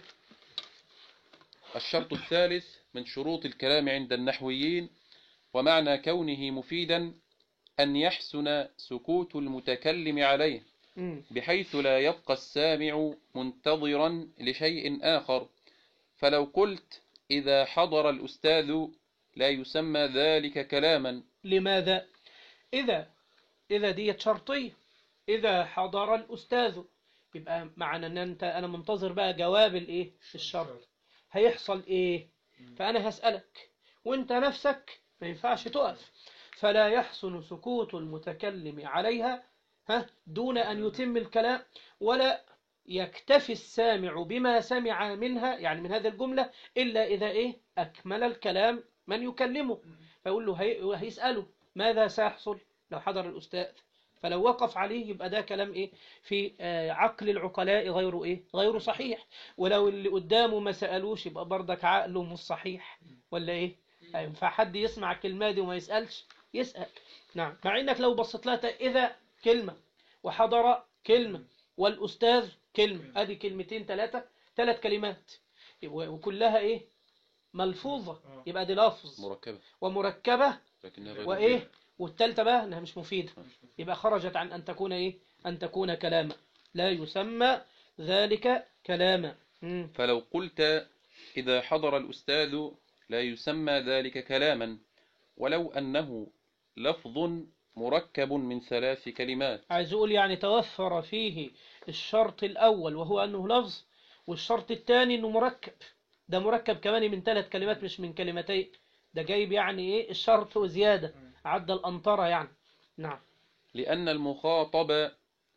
الشرط الثالث من شروط الكلام عند النحويين. ومعنى كونه مفيدا أن يحسن سكوت المتكلم عليه بحيث لا يبقى السامع منتظرا لشيء آخر. فلو قلت إذا حضر الأستاذ لا يسمى ذلك كلاما. لماذا؟ إذا إذا دي شرطية. إذا حضر الأستاذ يبقى معنى أن أنت أنا منتظر بقى جواب الإيه؟ الشرط. هيحصل إيه؟ فأنا هسألك وأنت نفسك ما ينفعش تقف. فلا يحسن سكوت المتكلم عليها ها دون أن يتم الكلام، ولا يكتفي السامع بما سمع منها يعني من هذه الجملة إلا إذا إيه؟ أكمل الكلام من يكلمه. فيقول له هي... هيسأله ماذا سيحصل لو حضر الأستاذ، فلو وقف عليه يبقى ده كلام إيه؟ في عقل العقلاء غير إيه؟ غير صحيح. ولو اللي قدامه ما سألوش يبقى برضك عقله مش صحيح، ولا إيه؟ ينفع حد يسمع الكلمة دي وما يسألش؟ يسأل. نعم. مع إنك لو بصيت لها إذا كلمة وحضر كلمة والأستاذ كلمة، أدي كلمتين ثلاثة، ثلاث كلمات وكلها إيه؟ ملفوظة، يبقى دي لفظ مركبة ومركبة وإيه؟ والثالثة بقى أنها مش مفيدة، يبقى خرجت عن أن تكون إيه؟ أن تكون كلاما، لا يسمى ذلك كلاما. مم. فلو قلت إذا حضر الأستاذ لا يسمى ذلك كلاما ولو أنه لفظ مركب من ثلاث كلمات. عايز أقول يعني توفر فيه الشرط الأول وهو أنه لفظ، والشرط الثاني أنه مركب. ده مركب كمان من ثلاث كلمات مش من كلمتين، ده جايب يعني إيه الشرط وزيادة عد الأنطرة يعني. نعم. لأن المخاطب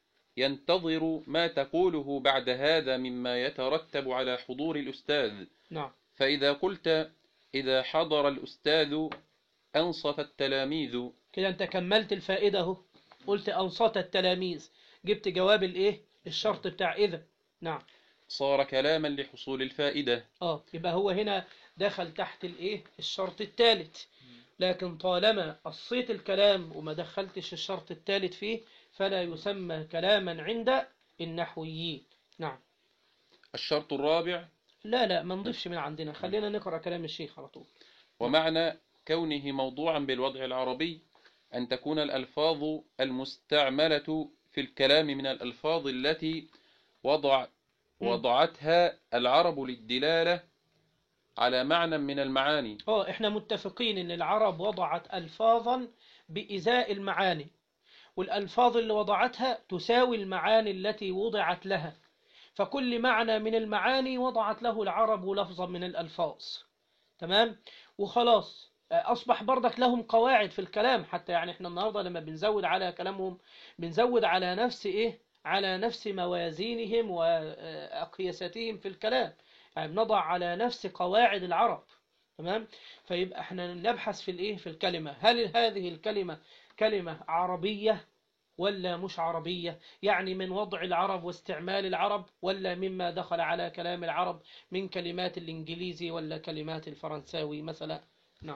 ينتظر ما تقوله بعد هذا مما يترتب على حضور الأستاذ. نعم. فإذا قلت إذا حضر الأستاذ أنصت التلاميذ، كده أنت كملت الفائدة اهو، قلت أنصت التلاميذ، جبت جواب الإيه؟ الشرط بتاع إذا. نعم. صار كلاما لحصول الفائدة. اه يبقى هو هنا دخل تحت الايه الشرط الثالث، لكن طالما قصيت الكلام وما دخلتش الشرط الثالث فيه فلا يسمى كلاما عند النحويين. نعم. الشرط الرابع. لا لا ما نضيفش من عندنا، خلينا نقرأ كلام الشيخ على طول. ومعنى كونه موضوعا بالوضع العربي أن تكون الألفاظ المستعملة في الكلام من الألفاظ التي وضع وضعتها العرب للدلالة على معنى من المعاني. اه احنا متفقين ان العرب وضعت ألفاظا بإزاء المعاني، والألفاظ اللي وضعتها تساوي المعاني التي وضعت لها، فكل معنى من المعاني وضعت له العرب لفظا من الألفاظ. تمام. وخلاص أصبح برضك لهم قواعد في الكلام، حتى يعني احنا النهاردة لما بنزود على كلامهم بنزود على نفس إيه على نفس موازينهم وأقياستهم في الكلام، يعني بنضع على نفس قواعد العرب. تمام. فيبقى احنا نبحث في الإيه في الكلمة، هل هذه الكلمة كلمة عربية ولا مش عربية، يعني من وضع العرب واستعمال العرب، ولا مما دخل على كلام العرب من كلمات الإنجليزي ولا كلمات الفرنساوي مثلا. نعم.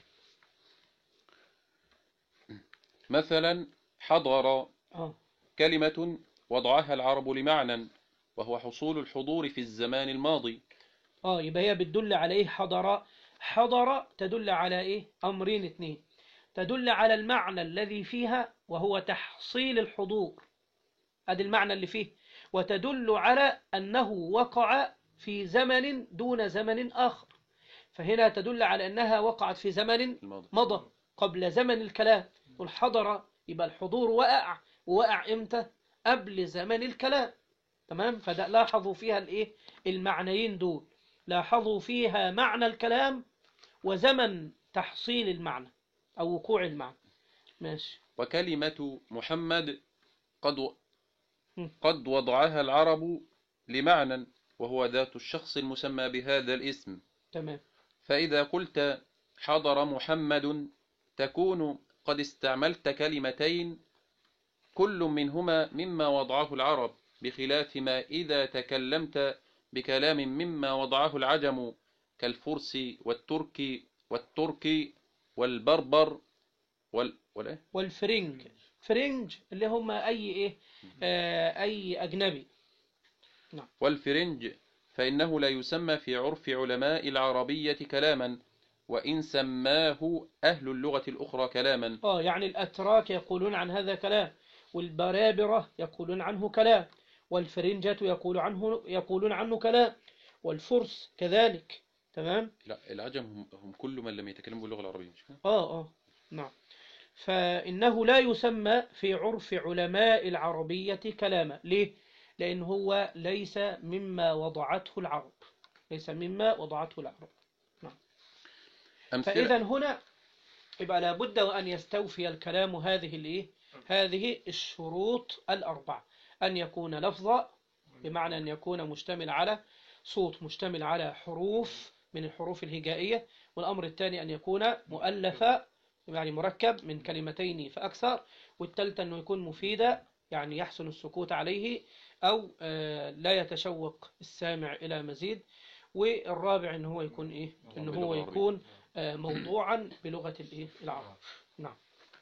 مثلا حضر آه. كلمة وضعها العرب لمعنى وهو حصول الحضور في الزمان الماضي. آه يبقى هي بتدل على إيه حضر؟ حضر تدل على إيه أمرين اثنين، تدل على المعنى الذي فيها وهو تحصيل الحضور، هذا المعنى اللي فيه، وتدل على أنه وقع في زمن دون زمن آخر، فهنا تدل على أنها وقعت في زمن مضى قبل زمن الكلام. والحضر يبقى الحضور وقع، ووقع إمتى؟ قبل زمن الكلام. تمام. فده لاحظوا فيها الإيه المعنيين دول، لاحظوا فيها معنى الكلام وزمن تحصيل المعنى أو وقوع المعنى. ماشي. وكلمة محمد قد و... قد وضعها العرب لمعنى وهو ذات الشخص المسمى بهذا الاسم. تمام. فإذا قلت حضر محمد تكون قد استعملت كلمتين كل منهما مما وضعه العرب، بخلاف ما إذا تكلمت بكلام مما وضعه العجم كالفرس والترك والتركي والبربر وال... ولا؟ والفرنج. فرنج اللي هم أي إيه آه أي أجنبي. نعم. والفرنج فإنه لا يسمى في عرف علماء العربية كلاما وإن سماه أهل اللغة الأخرى كلاما. آه يعني الأتراك يقولون عن هذا كلام، والبرابرة يقولون عنه كلام، والفرنجة يقول عنه يقولون عنه كلام، والفرس كذلك. تمام. لا العجم هم, هم كل من لم يتكلموا باللغة العربية مش كده؟ آه آه نعم. فإنه لا يسمى في عرف علماء العربية كلاما. ليه؟ لأن هو ليس مما وضعته العرب، ليس مما وضعته العرب. نعم. فإذا هنا يبقى لابد أن يستوفي الكلام هذه الإيه؟ هذه الشروط الأربعة، أن يكون لفظا بمعنى أن يكون مشتمل على صوت، مشتمل على حروف من الحروف الهجائية، والأمر الثاني أن يكون مؤلفا يعني مركب من كلمتين فأكثر، والثالث أنه يكون مفيدا يعني يحسن السكوت عليه أو لا يتشوق السامع إلى مزيد، والرابع أنه هو يكون إيه؟ أنه هو يكون موضوعا بلغة الإيه؟ العرب. نعم.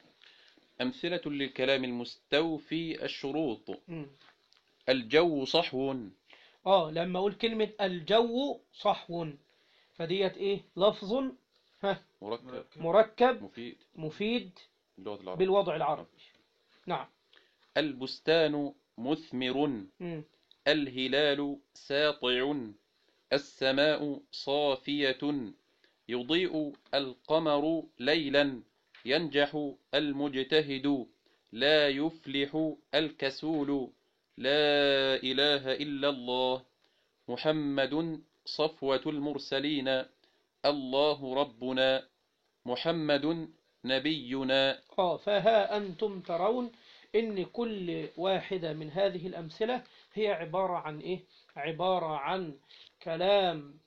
أمثلة للكلام المستوفي الشروط. م. الجو صحو. آه لما أقول كلمة الجو صحو فديت إيه؟ لفظ ها مركب, مركب مفيد, مفيد العربي. بالوضع العربي. نعم. البستان مثمر. م. الهلال ساطع. السماء صافية. يضيء القمر ليلا. ينجح المجتهد. لا يفلح الكسول. لا إله إلا الله. محمد صفوة المرسلين. الله ربنا. محمد نبينا. آه فها أنتم ترون إن كل واحدة من هذه الأمثلة هي عبارة عن إيه؟ عبارة عن كلام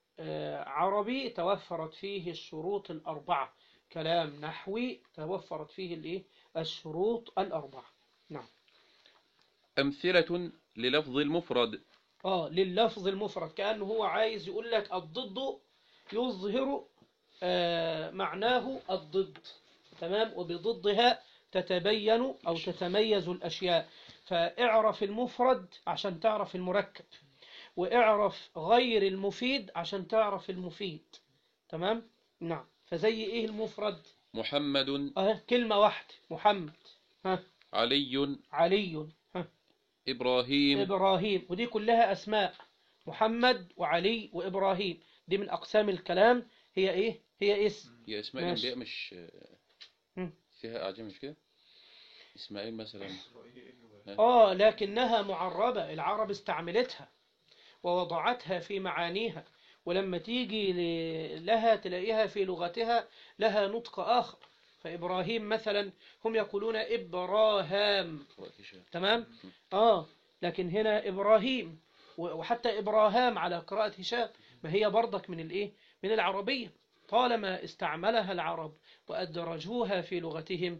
عربي توفرت فيه الشروط الأربعة، كلام نحوي توفرت فيه الإيه؟ الشروط الأربعة. نعم. أمثلة للفظ المفرد. اه لللفظ المفرد، كأنه هو عايز يقول لك الضد يظهر آه معناه الضد، تمام، وبضدها تتبين أو تتميز الأشياء. فاعرف المفرد عشان تعرف المركب، واعرف غير المفيد عشان تعرف المفيد. تمام. نعم. فزي ايه المفرد؟ محمد، اه كلمة واحدة محمد، ها علي، علي، ها إبراهيم. إبراهيم، ودي كلها أسماء، محمد وعلي وإبراهيم، دي من أقسام الكلام. هي إيه؟ هي اسم. هي اسماء ماشي. الأنبياء مش مم. فيها أعجام مش كده؟ إسماعيل مثلا. آه لكنها معربة، العرب استعملتها ووضعتها في معانيها، ولما تيجي ل- لها تلاقيها في لغتها لها نطق آخر. فإبراهيم مثلا هم يقولون إبراهام، تمام. آه لكن هنا إبراهيم، و- وحتى إبراهام على قراءة هشام، ما هي برضك من الإيه؟ من العربية. طالما استعملها العرب وأدرجوها في لغتهم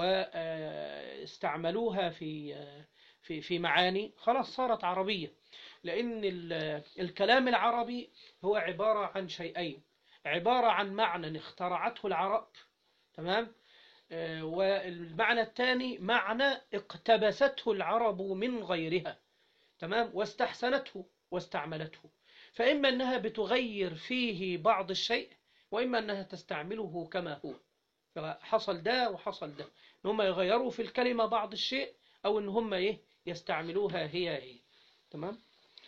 واستعملوها في في في معاني، خلاص صارت عربية. لأن ال- الكلام العربي هو عبارة عن شيئين: عبارة عن معنى اخترعته العرب، تمام، آه، والمعنى الثاني معنى اقتبسته العرب من غيرها، تمام، واستحسنته واستعملته. فإما أنها بتغير فيه بعض الشيء، وإما أنها تستعمله كما هو. فحصل ده وحصل ده، إن هم يغيروا في الكلمة بعض الشيء، أو إن هم إيه يستعملوها هي هي. تمام.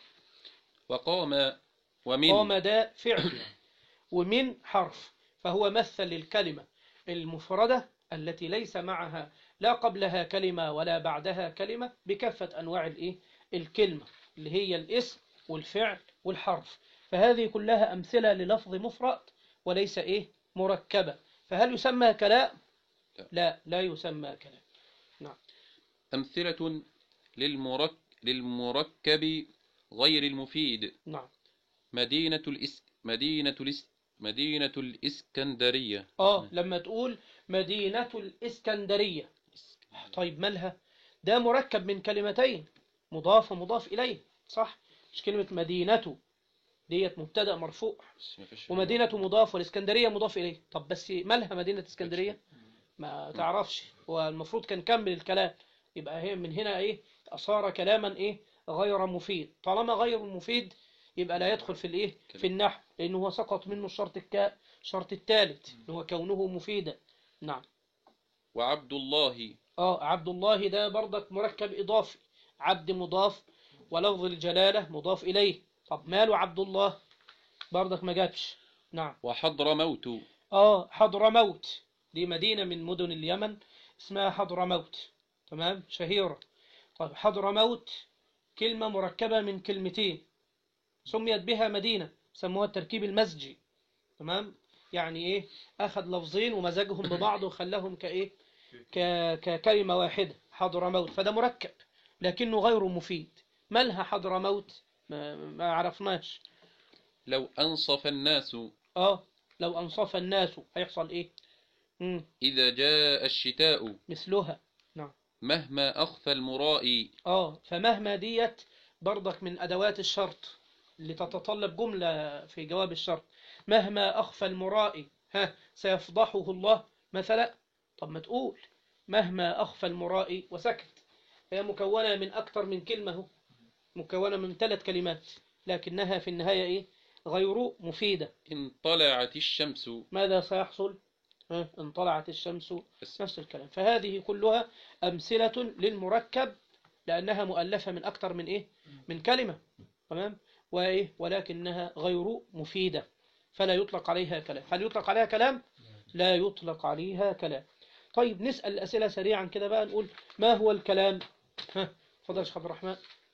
وقام ومن. قام ده فعل، ومن حرف، فهو مثل للكلمة المفردة التي ليس معها لا قبلها كلمة ولا بعدها كلمة بكافة أنواع الإيه؟ الكلمة، اللي هي الاسم والفعل والحرف. فهذه كلها أمثلة للفظ مفرد وليس إيه؟ مركبة. فهل يسمى كلام؟ لا، لا يسمى كلام. نعم. أمثلة للمرك... للمركب غير المفيد. نعم. مدينة الإس... مدينة الإس... مدينة الإسكندرية. آه لما تقول مدينة الإسكندرية، طيب مالها؟ ده مركب من كلمتين، مضاف ومضاف إليه، صح؟ مش كلمة مدينة ديت مبتدأ مرفوع، ومدينة مضاف، والإسكندرية مضاف إليه. طب بس مالها مدينة اسكندرية؟ ما تعرفش، والمفروض كان كمل الكلام. يبقى هي من هنا إيه؟ صار كلاما إيه؟ غير مفيد. طالما غير مفيد يبقى لا يدخل في الإيه؟ في النحو، لأنه هو سقط منه الشرط الكا الشرط الثالث اللي هو كونه مفيدا. نعم. وعبد الله. اه عبد الله ده برضك مركب إضافي، عبد مضاف ولفظ الجلالة مضاف إليه. طب ماله عبد الله؟ برضك ما جاتش. نعم. وحضر موت. اه حضرموت دي مدينة من مدن اليمن اسمها حضرموت، تمام، شهيرة. طيب حضرموت كلمة مركبة من كلمتين، سميت بها مدينة، سموها التركيب المزجي، تمام. يعني ايه؟ اخذ لفظين ومزجهم ببعض وخلاهم كايه؟ ككلمة واحدة، حضرموت. فده مركب لكنه غير مفيد. مالها حضرموت؟ ما, ما عرفناش. لو أنصف الناس. اه لو أنصف الناس هيحصل ايه؟ مم. إذا جاء الشتاء. مثلها. نعم. مهما أخفى المرائي. اه فمهما ديت برضك من أدوات الشرط اللي تتطلب جملة في جواب الشرط. مهما أخفى المرائي، ها سيفضحه الله مثلا. طب ما تقول مهما أخفى المرائي وسكت. هي مكونة من أكثر من كلمة، هو مكونة من ثلاث كلمات، لكنها في النهاية إيه؟ غير مفيدة. إن طلعت الشمس. ماذا سيحصل؟ ها؟ إن طلعت الشمس، بس. نفس الكلام. فهذه كلها أمثلة للمركب، لأنها مؤلفة من أكثر من إيه؟ من كلمة، تمام، وإيه؟ ولكنها غير مفيدة، فلا يطلق عليها كلام. هل يطلق عليها كلام؟ لا يطلق عليها كلام. طيب نسأل الأسئلة سريعا كده بقى، نقول ما هو الكلام؟ ها تفضل يا شيخ عبد الرحمن.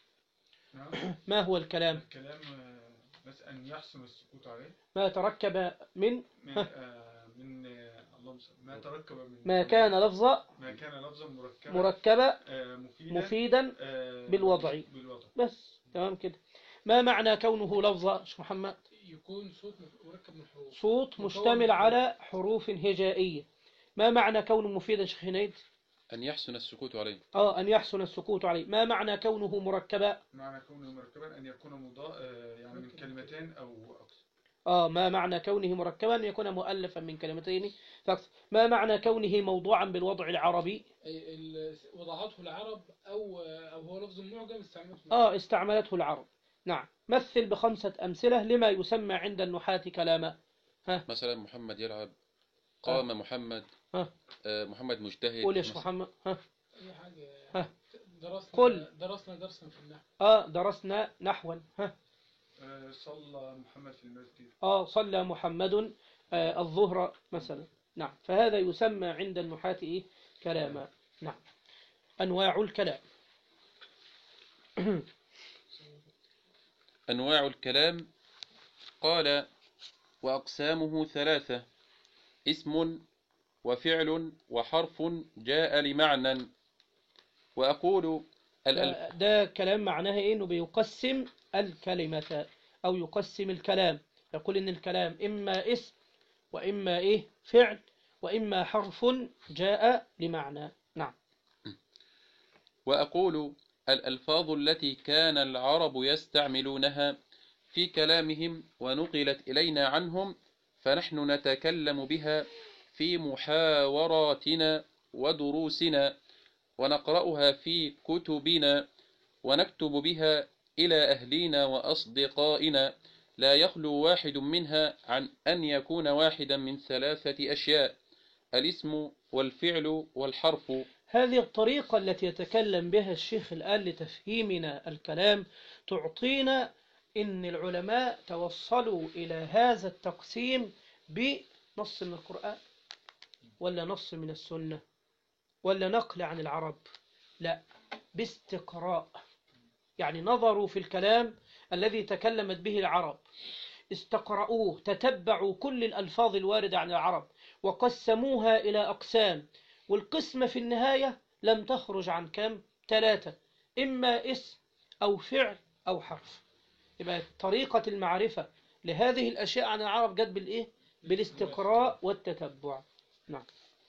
نعم. ما هو الكلام؟ الكلام آه، بس أن يحسن السكوت عليه ما تركب من من آه، من آه، اللهم صل ما تركب من ما كان لفظا ما كان لفظا مركبا مركبة آه، مفيدا مفيدا آه، بالوضع. بالوضع. بس تمام كده. ما معنى كونه لفظا شيخ محمد؟ يكون صوت مركب من حروف، صوت مكون مشتمل من على حروف هجائية. ما معنى كونه مفيدا شيخ هنيد؟ أن يحسن السكوت عليه. آه أن يحسن السكوت عليه. ما معنى كونه مركبا؟ معنى كونه مركبا أن يكون مضاء يعني من كلمتين أو أكثر. آه ما معنى كونه مركبا أن يكون مؤلفا من كلمتين فأكثر. ما معنى كونه موضوعا بالوضع العربي؟ وضعته العرب أو أو هو لفظ معجم استعملته. آه استعملته العرب. نعم. مثل بخمسة أمثلة لما يسمى عند النحاة كلاما. ها مثلا محمد يلعب، قام محمد، ها آه محمد مجتهد. قول إيش محمد. ها أي حاجة. ها درسنا قل. درسنا درسا في النحو. آه درسنا نحوا. ها صلى محمد في المسجد. آه صلى محمد آه الظهر مثلا. نعم. فهذا يسمى عند النحاة إيه؟ كلاما. نعم. أنواع الكلام. أنواع الكلام قال: وأقسامه ثلاثة: اسم وفعل وحرف جاء لمعنى. وأقول الألف. ده كلام معناه إيه؟ إنه بيقسم الكلمة أو يقسم الكلام. يقول إن الكلام إما اسم وإما إيه؟ فعل وإما حرف جاء لمعنى. نعم. وأقول الألفاظ التي كان العرب يستعملونها في كلامهم ونقلت إلينا عنهم، فنحن نتكلم بها في محاوراتنا ودروسنا، ونقرأها في كتبنا، ونكتب بها إلى أهلينا وأصدقائنا، لا يخلو واحد منها عن أن يكون واحدا من ثلاثة أشياء: الاسم والفعل والحرف. هذه الطريقة التي يتكلم بها الشيخ الآن لتفهيمنا الكلام تعطينا إن العلماء توصلوا إلى هذا التقسيم بنص من القرآن ولا نص من السنة ولا نقل عن العرب، لا، باستقراء. يعني نظروا في الكلام الذي تكلمت به العرب، استقرأوه، تتبعوا كل الألفاظ الواردة عن العرب وقسموها إلى أقسام، والقسمة في النهاية لم تخرج عن كم؟ ثلاثة: إما اسم أو فعل أو حرف. يبقى طريقة المعرفة لهذه الأشياء عن العرب جت بالإيه؟ بالاستقراء والتتبع. نعم.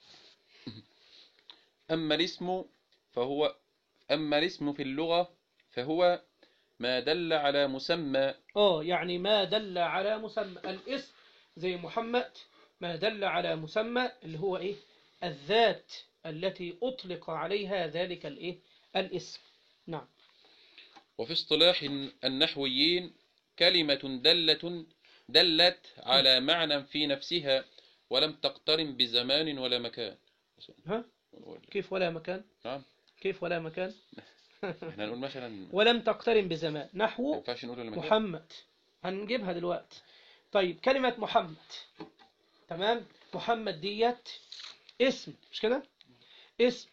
أما الاسم فهو أما الاسم في اللغة فهو ما دل على مسمى. آه يعني ما دل على مسمى. الاسم زي محمد ما دل على مسمى اللي هو إيه؟ الذات التي أطلق عليها ذلك الإيه؟ الاسم. نعم. وفي اصطلاح النحويين كلمة دلة دلت على معنى في نفسها ولم تقترن بزمان ولا مكان. ها؟ كيف ولا مكان؟ نعم. كيف ولا مكان؟ احنا نقول مثلا ولم تقترن بزمان. نحو ينفعش نقول ولا مكان. محمد هنجيبها دلوقتي. طيب كلمة محمد، تمام، محمد ديت اسم، مش كده؟ اسم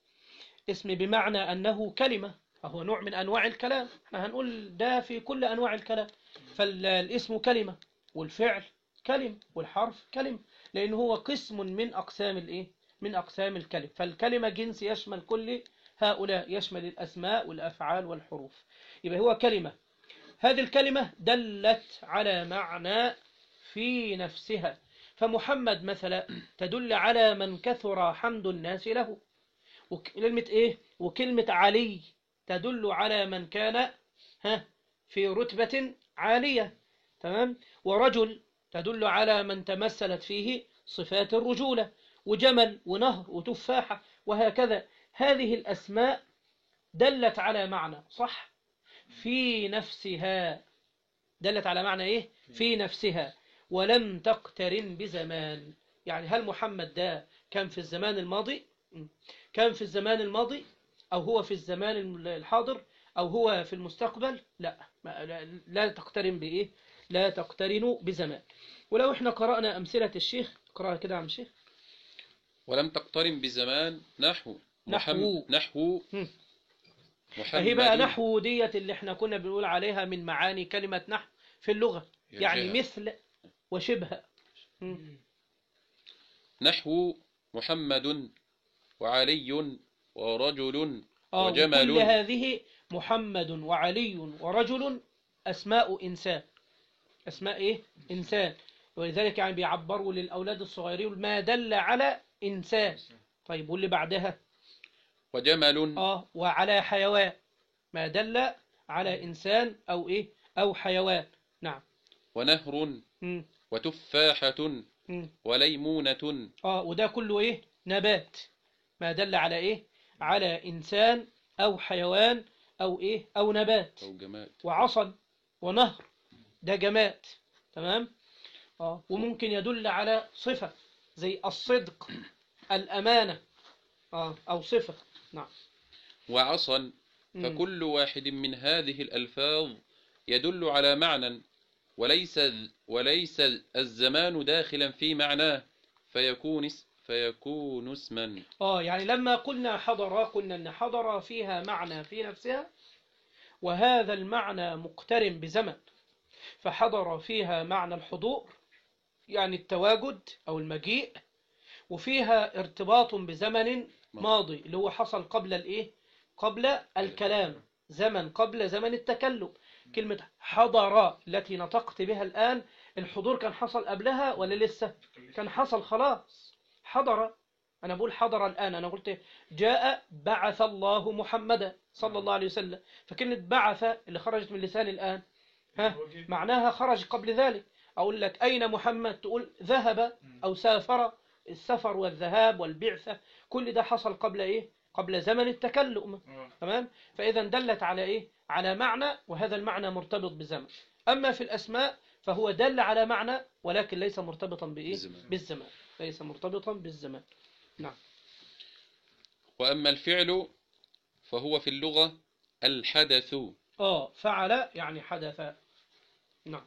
اسم بمعنى أنه كلمة، فهو نوع من أنواع الكلام. احنا هنقول ده في كل أنواع الكلام. فالاسم كلمة والفعل كلمة والحرف كلمة، لأنه هو قسم من أقسام الإيه؟ من أقسام الكلمة. فالكلمة جنس يشمل كل هؤلاء، يشمل الأسماء والأفعال والحروف. يبقى هو كلمة. هذه الكلمة دلت على معنى في نفسها. فمحمد مثلا تدل على من كثر حمد الناس له. وكلمة إيه؟ وكلمة علي تدل على من كان ها في رتبة عالية، تمام. ورجل تدل على من تمثلت فيه صفات الرجولة، وجمل ونهر وتفاحة وهكذا. هذه الأسماء دلت على معنى، صح، في نفسها. دلت على معنى إيه؟ في نفسها، ولم تقترن بزمان. يعني هل محمد ده كان في الزمان الماضي؟ كان في الزمان الماضي أو هو في الزمان الحاضر أو هو في المستقبل؟ لا، لا تقترن بإيه؟ لا تقترن بزمان. ولو احنا قرأنا أمثلة الشيخ، قرأها كده عن الشيخ. ولم تقترن بزمان نحو نحو نحو فهي بقى محمد. نحو ديت اللي احنا كنا بنقول عليها من معاني كلمة نحو في اللغة، يعني يرجعها. مثل وشبه. نحو محمد وعلي ورجل آه وكل وجمل. هذه محمد وعلي ورجل أسماء إنسان. أسماء إيه؟ إنسان. ولذلك يعني بيعبروا للأولاد الصغيرين ما دل على إنسان. طيب واللي بعدها وجمل اه وعلى حيوان، ما دل على إنسان أو إيه أو حيوان. نعم. ونهر مم. وتفاحة مم. وليمونة. اه وده كله إيه نبات، ما دل على إيه على إنسان أو حيوان أو إيه أو نبات. أو جماد. وعصا ونهر ده جماد. تمام. اه وممكن يدل على صفة زي الصدق، الأمانة، اه أو صفة. نعم. وعصا، مم. فكل واحد من هذه الألفاظ يدل على معنى، وليس وليس الزمان داخلا في معناه، فيكون اس- فيكون اسما. اه يعني لما قلنا حضر قلنا ان حضر فيها معنى في نفسها، وهذا المعنى مقترن بزمن، فحضر فيها معنى الحضور يعني التواجد أو المجيء، وفيها ارتباط بزمن ماضي اللي هو حصل قبل الايه قبل الكلام، زمن قبل زمن التكلم. كلمة حضر التي نطقت بها الآن، الحضور كان حصل قبلها ولا لسه؟ كان حصل خلاص، حضر. أنا بقول حضر الآن، أنا قلت جاء بعث الله محمدا صلى الله عليه وسلم، فكلمة بعث اللي خرجت من لساني الآن ها معناها خرج قبل ذلك. أقول لك أين محمد، تقول ذهب أو سافر. السفر والذهاب والبعثة كل ده حصل قبل إيه؟ قبل زمن التكلم. تمام. فإذا دلت على إيه؟ على معنى، وهذا المعنى مرتبط بزمن. أما في الأسماء فهو دل على معنى ولكن ليس مرتبطا بإيه؟ بالزمان. بالزمان، ليس مرتبطا بالزمان. نعم. وأما الفعل فهو في اللغة الحدث. آه فعل يعني حدث. نعم.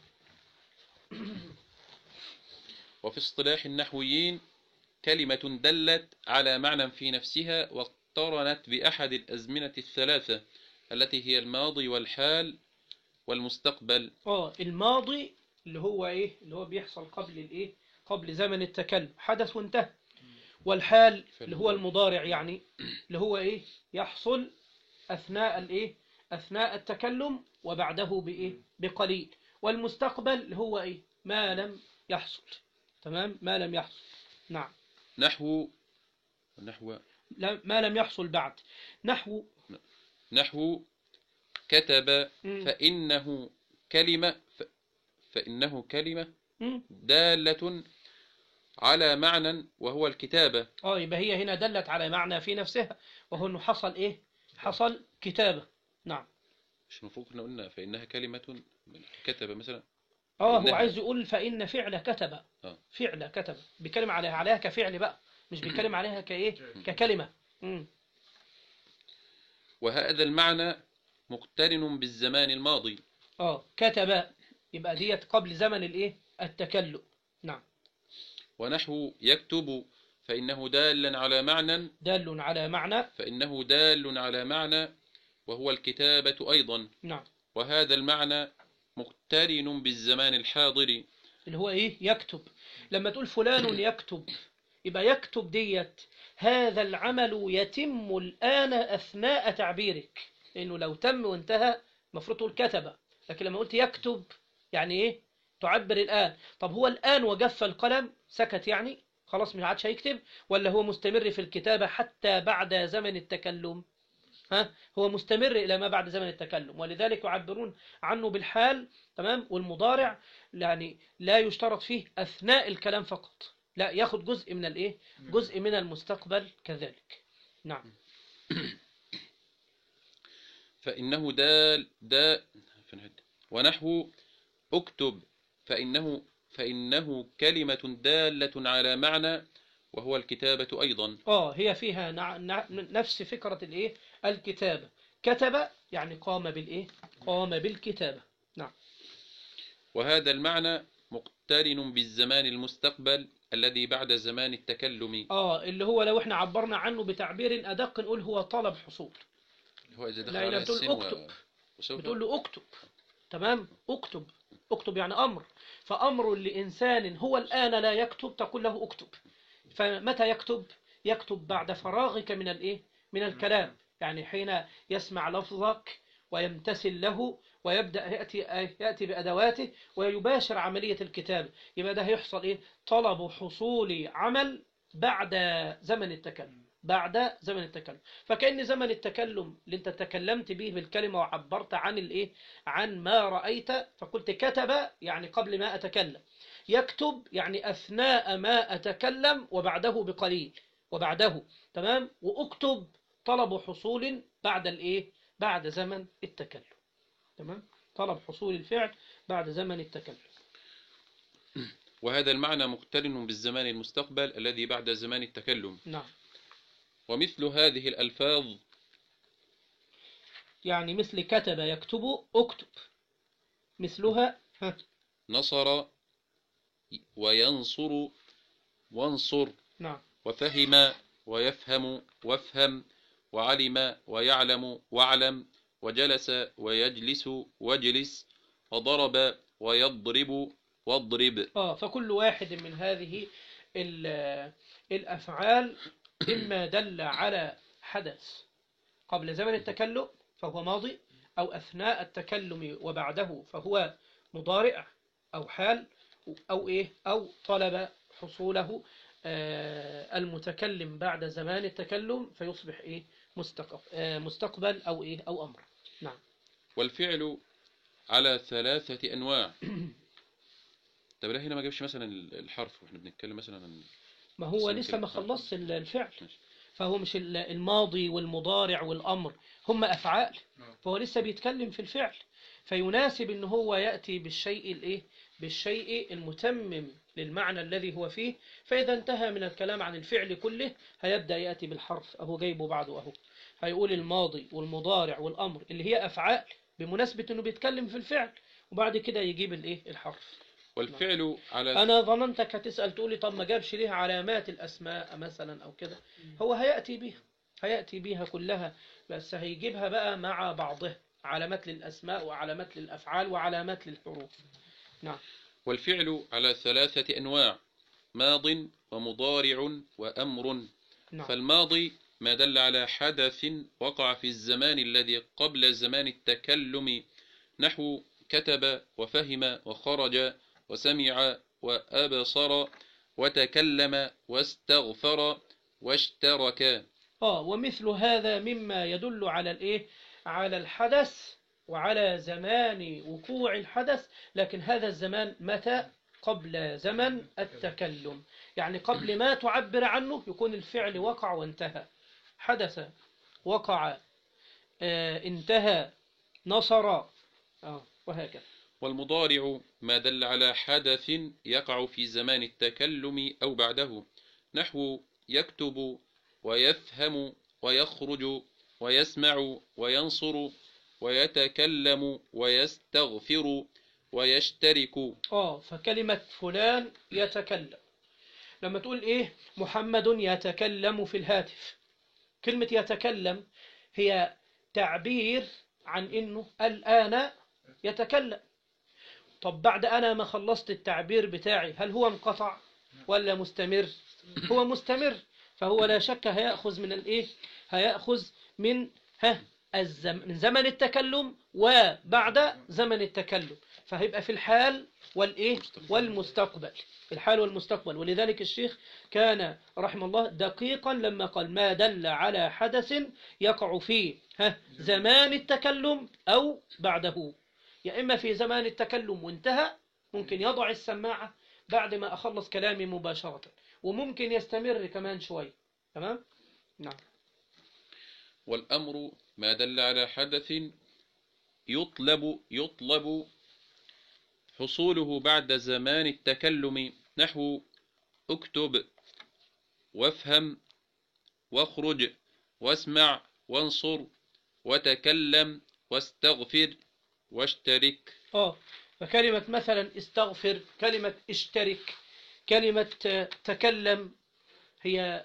وفي اصطلاح النحويين كلمة دلت على معنى في نفسها واقترنت بأحد الأزمنة الثلاثة التي هي الماضي والحال والمستقبل. آه الماضي اللي هو إيه؟ اللي هو بيحصل قبل الإيه؟ قبل زمن التكلم، حدث وانتهى. والحال اللي هو المضارع يعني اللي هو إيه؟ يحصل أثناء الإيه؟ أثناء التكلم وبعده بإيه؟ بقليل. والمستقبل اللي هو إيه؟ ما لم يحصل. تمام. ما لم يحصل. نعم. نحو نحو لا- ما لم يحصل بعد. نحو نحو كتب مم. فإنه كلمة ف فإنه كلمة مم. دالة على معنى وهو الكتابة. اه يبقى هي هنا دلت على معنى في نفسها، وهو انه حصل ايه؟ حصل كتابة. نعم. مش المفروض كنا قلنا فإنها كلمة كتب مثلا؟ اه هو فإنها. عايز يقول فإن فعل كتب. آه. فعل كتب بيتكلم عليها عليها كفعل بقى، مش بيتكلم عليها كايه؟ ككلمة. مم. وهذا المعنى مقترن بالزمان الماضي. اه كتب يبقى ديت قبل زمن الايه؟ التكلم. نعم. ونحو يكتب فإنه دال على معنى دال على معنى. فإنه دال على معنى وهو الكتابة أيضا. نعم. وهذا المعنى مقترن بالزمان الحاضر. اللي هو ايه؟ يكتب. لما تقول فلان يكتب يبقى يكتب ديت هذا العمل يتم الآن أثناء تعبيرك، لأنه لو تم وانتهى المفروض تقول كتب، لكن لما قلت يكتب يعني ايه؟ تعبر الآن. طب هو الآن وجف القلم سكت يعني خلاص مش عادش هيكتب، ولا هو مستمر في الكتابة حتى بعد زمن التكلم؟ ها هو مستمر إلى ما بعد زمن التكلم، ولذلك يعبرون عنه بالحال. تمام. والمضارع يعني لا يشترط فيه أثناء الكلام فقط، لا ياخد جزء من الايه؟ جزء من المستقبل كذلك. نعم. فإنه دال دا ونحو اكتب فإنه فإنه كلمة دالة على معنى وهو الكتابة أيضا. اه هي فيها نع... نع... نفس فكرة الايه؟ الكتابة. كتب يعني قام بالايه؟ قام بالكتابة. نعم. وهذا المعنى مقترن بالزمان المستقبل الذي بعد زمان التكلم. اه اللي هو لو احنا عبرنا عنه بتعبير أدق نقول هو طلب حصول. هو إذا دخل لا على لا بتقول السين و- اكتب، وسوف بتقول له اكتب. تمام. اكتب. اكتب يعني أمر، فأمر لإنسان هو الآن لا يكتب تقول له اكتب. فمتى يكتب؟ يكتب بعد فراغك من الايه؟ من الكلام، يعني حين يسمع لفظك ويمتثل له ويبدأ يأتي, يأتي بأدواته ويباشر عملية الكتابة، يبقى ده هيحصل إيه؟ طلب حصول عمل بعد زمن التكلم، بعد زمن التكلم. فكأن زمن التكلم اللي انت تكلمت به بالكلمة وعبرت عن الايه، عن ما رأيت، فقلت كتب يعني قبل ما أتكلم، يكتب يعني أثناء ما أتكلم وبعده بقليل وبعده، تمام. وأكتب طلب حصول بعد الايه، بعد زمن التكلم، تمام. طلب حصول الفعل بعد زمن التكلم. وهذا المعنى مقترن بالزمان المستقبل الذي بعد زمان التكلم. نعم. ومثل هذه الألفاظ يعني مثل كتب يكتب أكتب، مثلها ها. نصر وينصر وانصر، نعم. وفهم ويفهم وافهم، وعلم ويعلم واعلم، وجلس ويجلس واجلس، وضرب ويضرب واضرب. آه فكل واحد من هذه الأفعال إما دل على حدث قبل زمن التكلم فهو ماضي، أو أثناء التكلم وبعده فهو مضارع أو حال، أو إيه، أو طلب حصوله آه المتكلم بعد زمان التكلم فيصبح إيه، مستقبل, آه مستقبل أو إيه، أو أمر. نعم. والفعل على ثلاثة أنواع. طب هنا ما جابش مثلا الحرف واحنا بنتكلم مثلا عن، ما هو لسه ما خلصش الفعل، فهو مش الماضي والمضارع والأمر هم أفعال، فهو لسه بيتكلم في الفعل، فيناسب ان هو يأتي بالشيء الايه، بالشيء المتمم للمعنى الذي هو فيه. فإذا انتهى من الكلام عن الفعل كله هيبدأ يأتي بالحرف، أهو جايبه بعده أهو، هيقول الماضي والمضارع والأمر اللي هي أفعال بمناسبة انه بيتكلم في الفعل، وبعد كده يجيب الايه، الحرف. والفعل على، أنا ظننتك هتسأل تقولي طب ما جابش ليه علامات الأسماء مثلا أو كده، هو هيأتي بيها، هيأتي بيها كلها، بس هيجيبها بقى مع بعضها، علامات للأسماء وعلامات للأفعال وعلامات للحروف. نعم. والفعل على ثلاثة أنواع: ماض ومضارع وأمر. نعم. فالماضي ما دل على حدث وقع في الزمان الذي قبل زمان التكلم، نحو كتب وفهم وخرج وسمع وأبصر وتكلم واستغفر واشترك. آه ومثل هذا مما يدل على الإيه، على الحدث وعلى زمان وقوع الحدث، لكن هذا الزمان متى؟ قبل زمن التكلم، يعني قبل ما تعبر عنه يكون الفعل وقع وانتهى، حدث، وقع، آه انتهى، نصر، آه وهكذا. والمضارع ما دل على حدث يقع في زمان التكلم أو بعده، نحو يكتب ويفهم ويخرج ويسمع وينصر ويتكلم ويستغفر ويشترك. آه فكلمة فلان يتكلم، لما تقول إيه، محمد يتكلم في الهاتف، كلمة يتكلم هي تعبير عن إنه الآن يتكلم. طب بعد أنا ما خلصت التعبير بتاعي هل هو انقطع ولا مستمر؟ هو مستمر، فهو لا شك هيأخذ من الإيه، هيأخذ من ها الزم من زمن التكلم وبعد زمن التكلم، فهيبقى في الحال والإيه والمستقبل، الحال والمستقبل. ولذلك الشيخ كان رحمه الله دقيقا لما قال ما دل على حدث يقع فيه ها زمان التكلم أو بعده، يا إما في زمان التكلم وانتهى، ممكن يضع السماعة بعد ما أخلص كلامي مباشرة، وممكن يستمر كمان شوي. تمام. نعم. والأمر ما دل على حدث يطلب يطلب حصوله بعد زمان التكلم، نحو اكتب وافهم واخرج واسمع وانصر وتكلم واستغفر واشترك. آه فكلمة مثلا استغفر، كلمة اشترك، كلمة تكلم، هي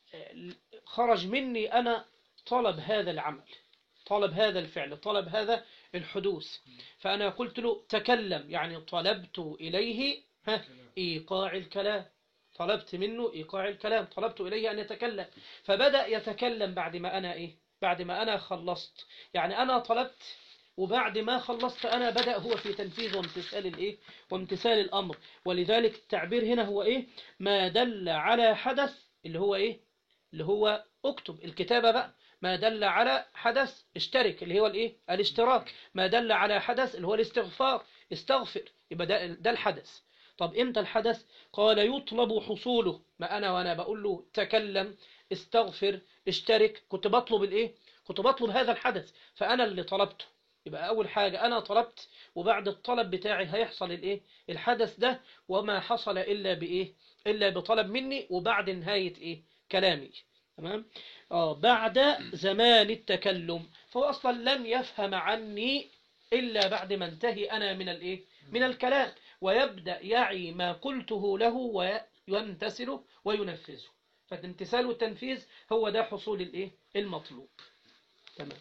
خرج مني أنا طلب هذا العمل، طلب هذا الفعل، طلب هذا الحدوث، فأنا قلت له تكلم، يعني طلبت إليه ها إيقاع الكلام، طلبت منه إيقاع الكلام، طلبت إليه أن يتكلم، فبدأ يتكلم بعد ما أنا إيه، بعد ما أنا خلصت، يعني أنا طلبت وبعد ما خلصت أنا بدأ هو في تنفيذ وامتثال الإيه، وامتثال الأمر. ولذلك التعبير هنا هو إيه، ما دل على حدث اللي هو إيه، اللي هو اكتب الكتابة بقى. ما دل على حدث اشترك اللي هو الايه الاشتراك. ما دل على حدث اللي هو الاستغفار استغفر. يبقى ده, ده الحدث. طب امتى الحدث؟ قال يطلب حصوله. ما انا وانا بقول له تكلم استغفر اشترك كنت بطلب الايه كنت بطلب هذا الحدث، فانا اللي طلبته. يبقى اول حاجة انا طلبت، وبعد الطلب بتاعي هيحصل الايه الحدث ده، وما حصل الا بايه الا بطلب مني وبعد نهاية ايه كلامي. تمام. اه بعد زمان التكلم، فهو اصلا لن يفهم عني الا بعد ما انتهي انا من الايه من الكلام، ويبدأ يعي ما قلته له ويمتثله وينفذه. فالامتثال والتنفيذ هو ده حصول الايه المطلوب. تمام.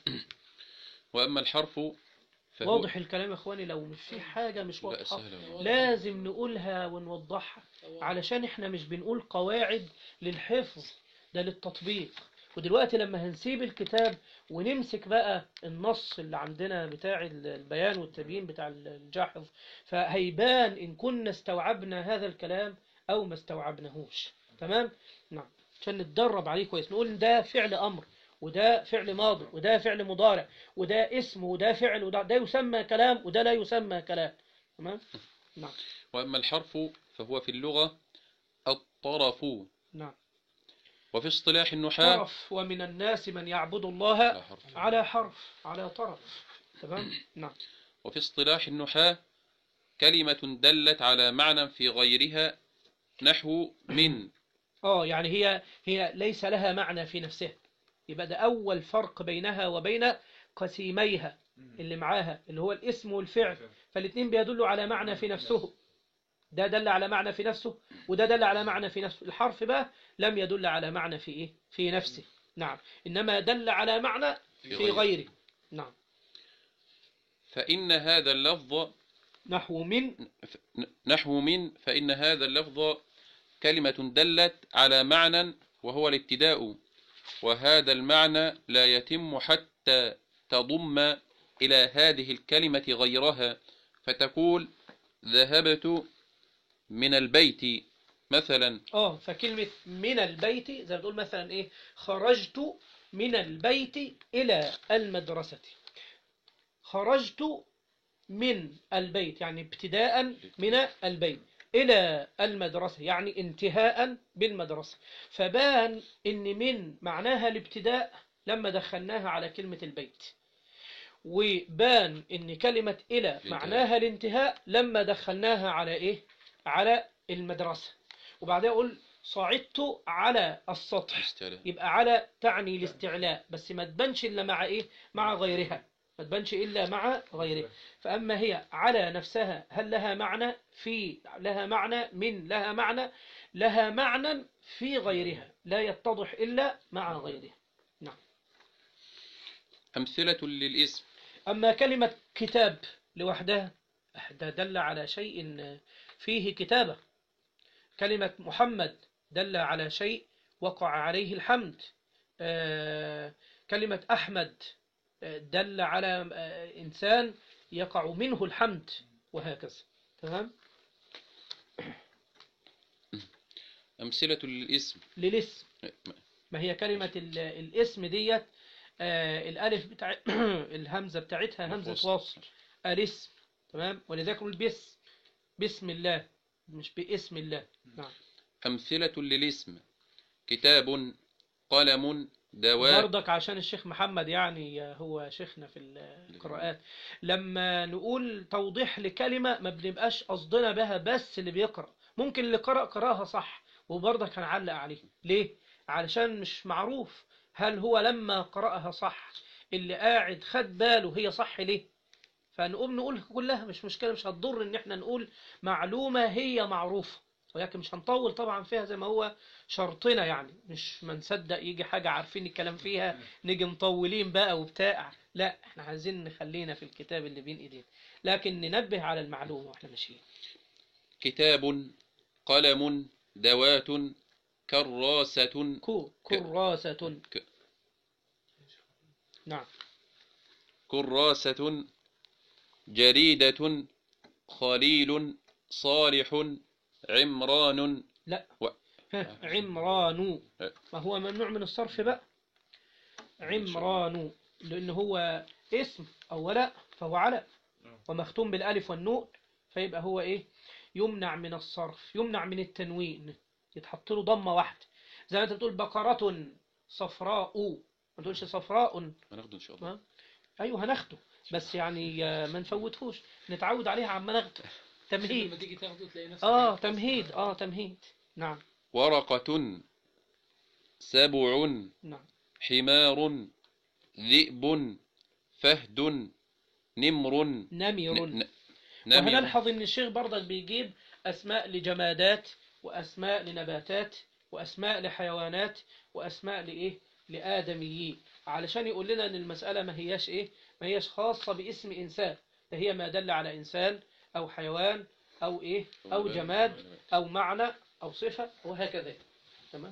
وأما الحرف فهو واضح الكلام يا اخواني؟ لو مش في حاجة مش لا واضحة سهل. لازم نقولها ونوضحها، علشان احنا مش بنقول قواعد للحفظ، ده للتطبيق. ودلوقتي لما هنسيب الكتاب ونمسك بقى النص اللي عندنا بتاع البيان والتبيين بتاع الجاحظ، فهيبان إن كنا استوعبنا هذا الكلام أو ما استوعبناهوش. تمام؟ نعم. عشان نتدرب عليه كويس، نقول إن ده فعل أمر، وده فعل ماضي، وده فعل مضارع، وده اسم، وده فعل، وده ده يسمى كلام، وده لا يسمى كلام. تمام؟ نعم. وأما الحرف فهو في اللغة الطرف، نعم. وفي اصطلاح النحاة طرف. ومن الناس من يعبد الله على حرف. على حرف على طرف. تمام. نعم. وفي اصطلاح النحاة كلمة دلت على معنى في غيرها، نحو من. اه يعني هي هي ليس لها معنى في نفسها. يبقى ده أول فرق بينها وبين قسيميها اللي معاها اللي هو الاسم والفعل، فالاثنين بيدلوا على معنى في نفسه. ده دل على معنى في نفسه وده دل على معنى في نفسه. الحرف بقى لم يدل على معنى في إيه في نفسه. نعم. إنما دل على معنى في غيره. نعم. فإن هذا اللفظ نحو من. نحو من فإن هذا اللفظ كلمة دلت على معنى وهو الابتداء، وهذا المعنى لا يتم حتى تضم إلى هذه الكلمة غيرها، فتقول ذهبت من البيت مثلا. اه فكلمة من البيت زي ما تقول مثلا ايه خرجت من البيت إلى المدرسة. خرجت من البيت يعني ابتداء من البيت إلى المدرسة يعني انتهاء بالمدرسة. فبان إن من معناها الابتداء لما دخلناها على كلمة البيت، وبان إن كلمة إلى معناها الانتهاء لما دخلناها على إيه على المدرسة. وبعدها أقول صعدت على السطح، يبقى على تعني الاستعلاء، بس ما تبانش إلا مع إيه مع غيرها، ما تبانش إلا مع غيره. فأما هي على نفسها هل لها معنى؟ في لها معنى، من لها معنى، لها معنى في غيرها لا يتضح إلا مع غيرها. نعم. أمثلة للاسم. أما كلمة كتاب لوحدها ده دل على شيء فيه كتابة. كلمة محمد دل على شيء وقع عليه الحمد. آه كلمة أحمد دل على إنسان يقع منه الحمد، وهكذا. تمام. أمثلة للاسم. للاسم ما هي كلمة الاسم ديت آه الألف بتاع الهمزة بتاعتها همزة وصل الاسم. تمام. ولذلك نقول بس بسم الله مش باسم الله. نعم. أمثلة للاسم كتاب قلم دواء. برضك عشان الشيخ محمد يعني هو شيخنا في القراءات، لما نقول توضيح لكلمة ما بنبقاش قصدنا بها بس اللي بيقرأ، ممكن اللي قرأ قراها صح وبرضك هنعلق عليه. ليه؟ علشان مش معروف هل هو لما قرأها صح اللي قاعد خد باله هي صح ليه. فنقوم نقول كلها مش مشكلة، مش هتضر ان احنا نقول معلومة هي معروفة، ولكن مش هنطول طبعا فيها زي ما هو شرطنا، يعني مش ما نصدق يجي حاجة عارفين الكلام فيها نيجي مطولين بقى وبتاع. لا احنا عايزين نخلينا في الكتاب اللي بين ايدينا، لكن ننبه على المعلومة واحنا ماشيين. كتاب قلم دوات كراسة. كو كراسة. ك... نعم. كراسة جريدة خليل صالح عمران. لا و... ها، عمران، ما هو ممنوع من الصرف بقى. عمران لأنه هو اسم أولا فهو علم ومختوم بالألف والنون، فيبقى هو إيه؟ يمنع من الصرف، يمنع من التنوين، يتحط له ضمة واحدة. زي ما أنت بتقول بقرة صفراء، ما تقولش صفراء. هناخده إن شاء الله. ها؟ أيوه هناخده، بس يعني آه، ما نفوتهوش، نتعود عليها عما ناخده. لما تمهيد. تيجي تاخده تلاقي نفسك آه عارف تمهيد، أصلاً. آه تمهيد. نعم ورقة، سبع، نعم. حمار، ذئب، فهد، نمر، نمر. ن- ن- نمر. وهنلحظ ان الشيخ برضك بيجيب اسماء لجمادات واسماء لنباتات واسماء لحيوانات واسماء لايه، لادميين، علشان يقول لنا ان المساله ما هياش ايه، ما هياش خاصه باسم انسان، ده هي ما دل على انسان او حيوان او ايه، او جماد او معنى او صفه وهكذا. تمام.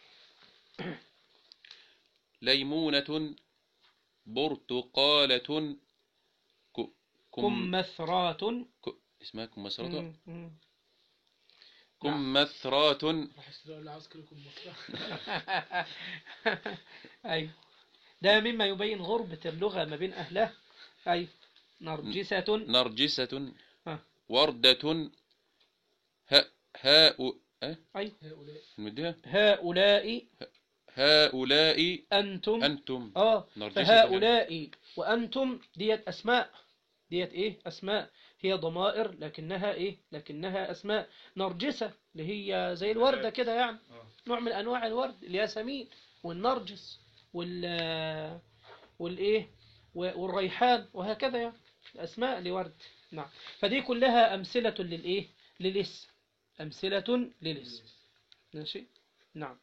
ليمونة، برتقالة، ك- كم كمثرات. ك- اسمها كمثرات. مم، مم. كمثرات، راح يشتري اللي عاوز كلكم مصر. أيوة، ده مما يبين غربة اللغة ما بين أهلها. أيوة. نرجسة. نرجسة، ها. وردة، ه- هاء أه؟ أيوة. هؤلاء نمدها. هؤلاء هؤلاء أنتم. أنتم. آه نرجسة فهؤلاء وأنتم ديت أسماء، ديت إيه أسماء، هي ضمائر لكنها إيه، لكنها أسماء. نرجسة اللي هي زي الوردة كده يعني، اه نوع من أنواع الورد، الياسمين والنرجس وال والإيه والريحان وهكذا يعني، أسماء لورد. نعم. فدي كلها أمثلة للإيه، للاسم، أمثلة للاسم. ماشي. نعم.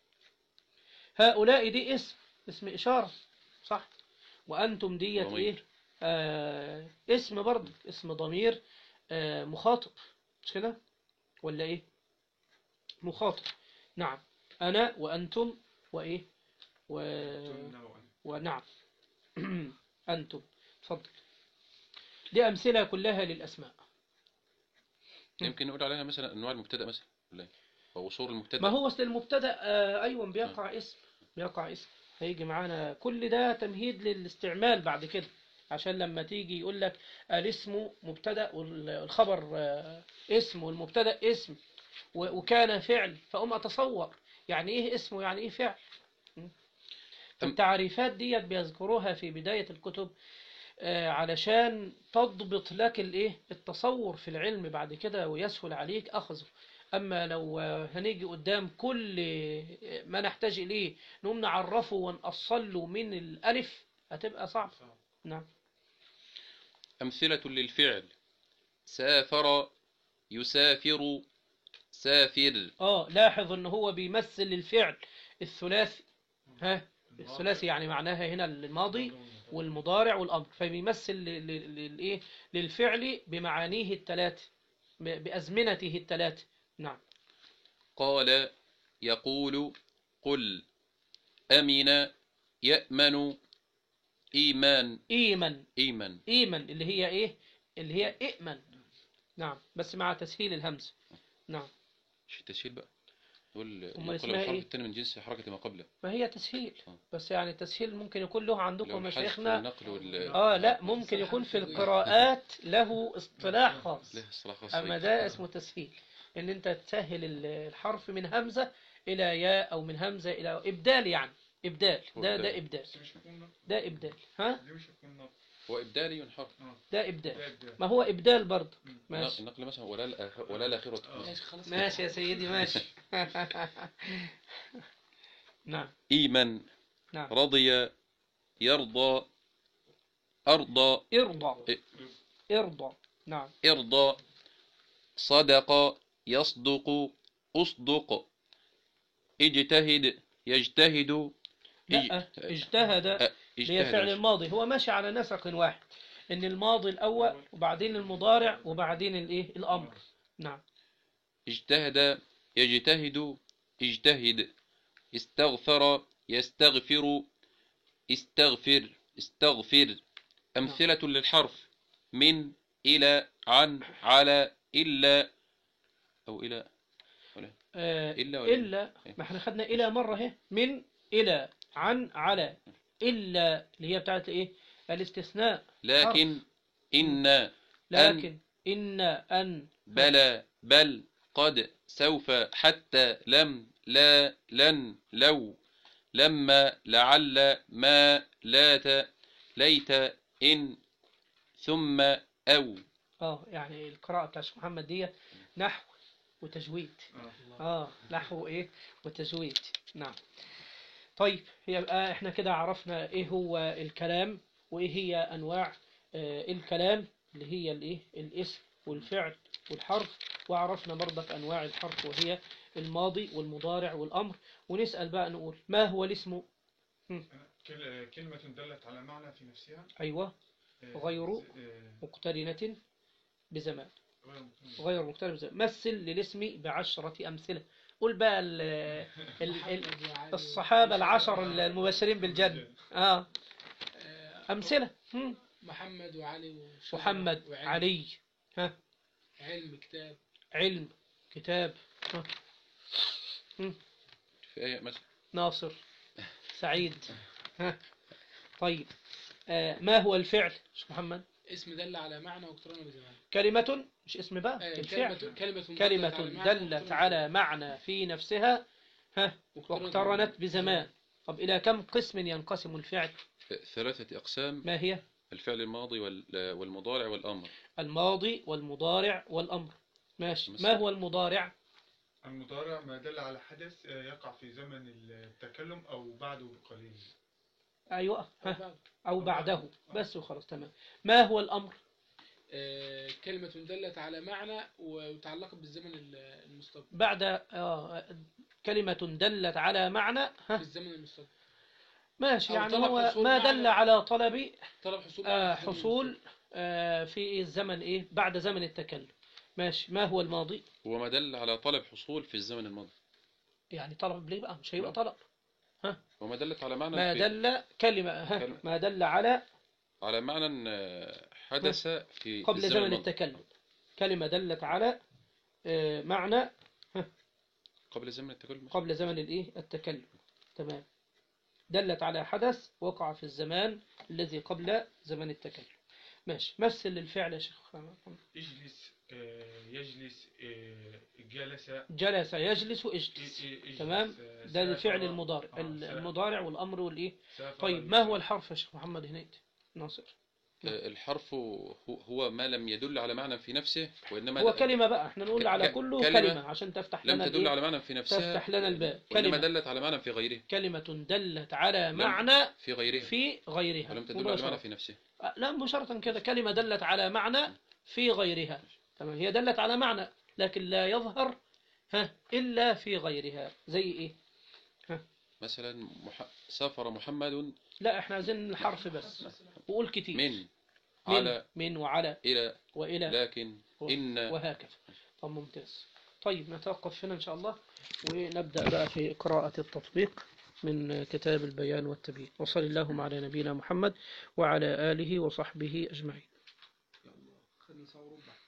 هؤلاء دي اسم، اسم إشارة، صح. وأنتم ديت ضمير. إيه، آه اسم برضه، اسم ضمير، آه مخاطب، مش كده ولا إيه؟ مخاطب. نعم. أنا وأنتم وإيه و... ونعم. أنتم. تفضل. دي أمثلة كلها للأسماء. يمكن نقول عليها مثلا أنواع المبتدأ مثلا ولا إيه؟ أو أصول المبتدأ. ما هو أصل المبتدأ آه أيوة بيقع اسم، بيقع اسم، هيجي معانا كل ده تمهيد للاستعمال بعد كده، عشان لما تيجي يقول لك الاسم مبتدأ والخبر آه اسم والمبتدأ اسم و- وكان فعل، فأقوم أتصور يعني إيه اسم ويعني إيه فعل. التعريفات ديت بيذكروها في بداية الكتب آه، علشان تضبط لك الايه، التصور في العلم بعد كده ويسهل عليك اخذه. اما لو آه، هنيجي قدام كل آه، ما نحتاج اليه نقوم نعرفه ونأصل له من الالف، هتبقى صعب. نعم. أمثلة للفعل: سافر، يسافر، سافر. اه لاحظ ان هو بيمثل الفعل الثلاثي. ها، الثلاثي يعني معناها هنا الماضي والمضارع والامر، فبيمثل ل- ل- للايه، للفعل بمعانيه الثلاث، ب- بازمنته الثلاث. نعم. قال، يقول، قل، أمن، يأمن، إيمان. ايمن. إيمان. ايمن اللي هي ايه، اللي هي ائمن. نعم، بس مع تسهيل الهمز. نعم. مش التسهيل بقى، يقول أمال يقول اسمها الحرف إيه؟ الثاني من جنس حركة ما قبله. ما هي تسهيل، آه. بس يعني التسهيل ممكن يكون له لو عندكم الحذف مشايخنا. والنقل وال اه لا، ممكن يكون في القراءات له اصطلاح خاص، له اصطلاح خاص اما فيه. ده اسمه تسهيل، ان انت تسهل ال- الحرف من همزة الى ياء او من همزة الى ابدال، يعني ابدال، هو ده إبدال. ده ابدال، بس مش هيكون نقل. ده ابدال. ها، دي مش هتكون نقل. هو إبدالي حرف. اه ده ده ابدال، إبدال. ما هو ابدال برضه. ماشي. النقل مثلا ولا الآخر ولا الآخرة. آه. ماشي خلاص. ماشي يا سيدي ماشي. نعم. إيمان، نعم. رضي، يرضى، أرضى، ارضى. ارضى. نعم. إرضى، صدق، يصدق، أصدق، اجتهد، يجتهد، لا، اجتهد أ- اللي هي فعل اجتهد. الماضي، هو ماشي على نسق واحد، ان الماضي الاول وبعدين المضارع وبعدين الايه، الامر. نعم. اجتهد، يجتهد، اجتهد، استغفر، يستغفر، استغفر، استغفر. أمثلة للحرف: من، إلى، عن، على، إلا، أو إلى، ولا آه إلا ولا إلا، ما احنا خدنا إلى مرة اهي، من إلى عن على، إلا اللي هي بتاعت إيه؟ الاستثناء. لكن حرف. إن أن لكن إن أن بلى بل قد سوف حتى لم لا لن لو لما لعل ما لات ليت إن ثم أو. اه يعني القراءة بتاع الشيخ محمد دي نحو وتجويد. اه نحو ايه وتجويد. نعم. طيب يبقى احنا كده عرفنا ايه هو الكلام وايه هي انواع آه الكلام اللي هي الايه الاسم والفعل والحرف، وعرفنا برضك انواع الحرف وهي الماضي والمضارع والامر. ونسأل بقى نقول ما هو الاسم؟ كل- كلمة دلت على معنى في نفسها. ايوه. آه، غير ز- آه، مقترنة بزمان. غير مقتنع. غير مقترب بزمان. مثل للاسم بعشرة أمثلة. قول بقى ال ال ال الصحابة العشر المبشرين بالجنة. آه آه، أمثلة. هم. محمد وعلي وشجرة محمد وعلم. علي. ها. علم كتاب. علم كتاب. ها. هم. في آية مثلا ناصر سعيد. ها. طيب آه ما هو الفعل شيخ محمد؟ اسم دل على معنى واقترن بزمان. كلمة، مش اسم بقى، آه، الفعل. كلمة كلمة كلمة دلت على معنى دلت واقترن على بزمان. معنى في نفسها ها واقترنت بزمان. طب إلى كم قسم ينقسم الفعل؟ ثلاثة أقسام: ما هي؟ الفعل الماضي وال- والمضارع والأمر. الماضي والمضارع والأمر. ماشي. ما مثلا. هو المضارع؟ المضارع ما دل على حدث آه، يقع في زمن التكلم أو بعده بقليل. أيوة. أو ها. بعد. أو بعده بس وخلاص. تمام. ما هو الأمر؟ آه، كلمة دلت على معنى وتعلقت بالزمن المستقبل. بعد آه كلمة دلت على معنى. ها. بالزمن المستقبل. ماشي. أو يعني طلب هو حصول ما دل معنى- على طلب طلب حصول آه معنى في الزمن حصول آه في الزمن إيه بعد زمن التكلم. ماشي. ما هو الماضي؟ هو ما دل على طلب حصول في الزمن الماضي. يعني طلب ليه بقى؟ مش هيبقى طلب. وما دلت على معنى ما في دل كلمة. ها. كلمة. ما دل على على معنى آه، حدث في قبل الزمن زمن الماضي. التكلم. كلمة دلت على آه، معنى قبل زمن التكلم. قبل زمن الايه التكلم. تمام. دلت على حدث وقع في الزمان الذي قبل زمن التكلم. ماشي. مثل الفعل يا شيخ. اجلس، آه، يجلس، آه، جلس، جلس يجلس اجلس. اجلس، تمام. آه، ده الفعل سافر، المضارع. آه، سافر، المضارع والأمر والايه. سافر، طيب ما هو يسافر. الحرف يا شيخ محمد هنيت ناصر؟ آه، الحرف هو هو ما لم يدل على معنى في نفسه، وإنما هو كلمة بقى، احنا نقول ك- على ك- كله كلمة كلمة عشان تفتح لم لنا تدل الايه على معنى في نفسها، تفتح لنا الباب. وإنما كلمة دلت على معنى في غيره. كلمة دلت على لم- معنى في غيرها في غيرها. ولم تدل على مباشرة. معنى في نفسها. أه، لا مباشرة كده. كلمة دلت على معنى في غيرها. تمام. هي دلت على معنى لكن لا يظهر ها إلا في غيرها. زي إيه؟ ها. مثلا مح... سافر محمد لا احنا عايزين الحرف بس وقول كتير. من من على من وعلى إلى وإلى لكن و- إن. وهكذا. طب ممتاز. طيب نتوقف هنا إن شاء الله ونبدأ بقى في قراءة التطبيق من كتاب البيان والتبيين. وصلى اللهم على نبينا محمد وعلى آله وصحبه أجمعين. خلينا نصور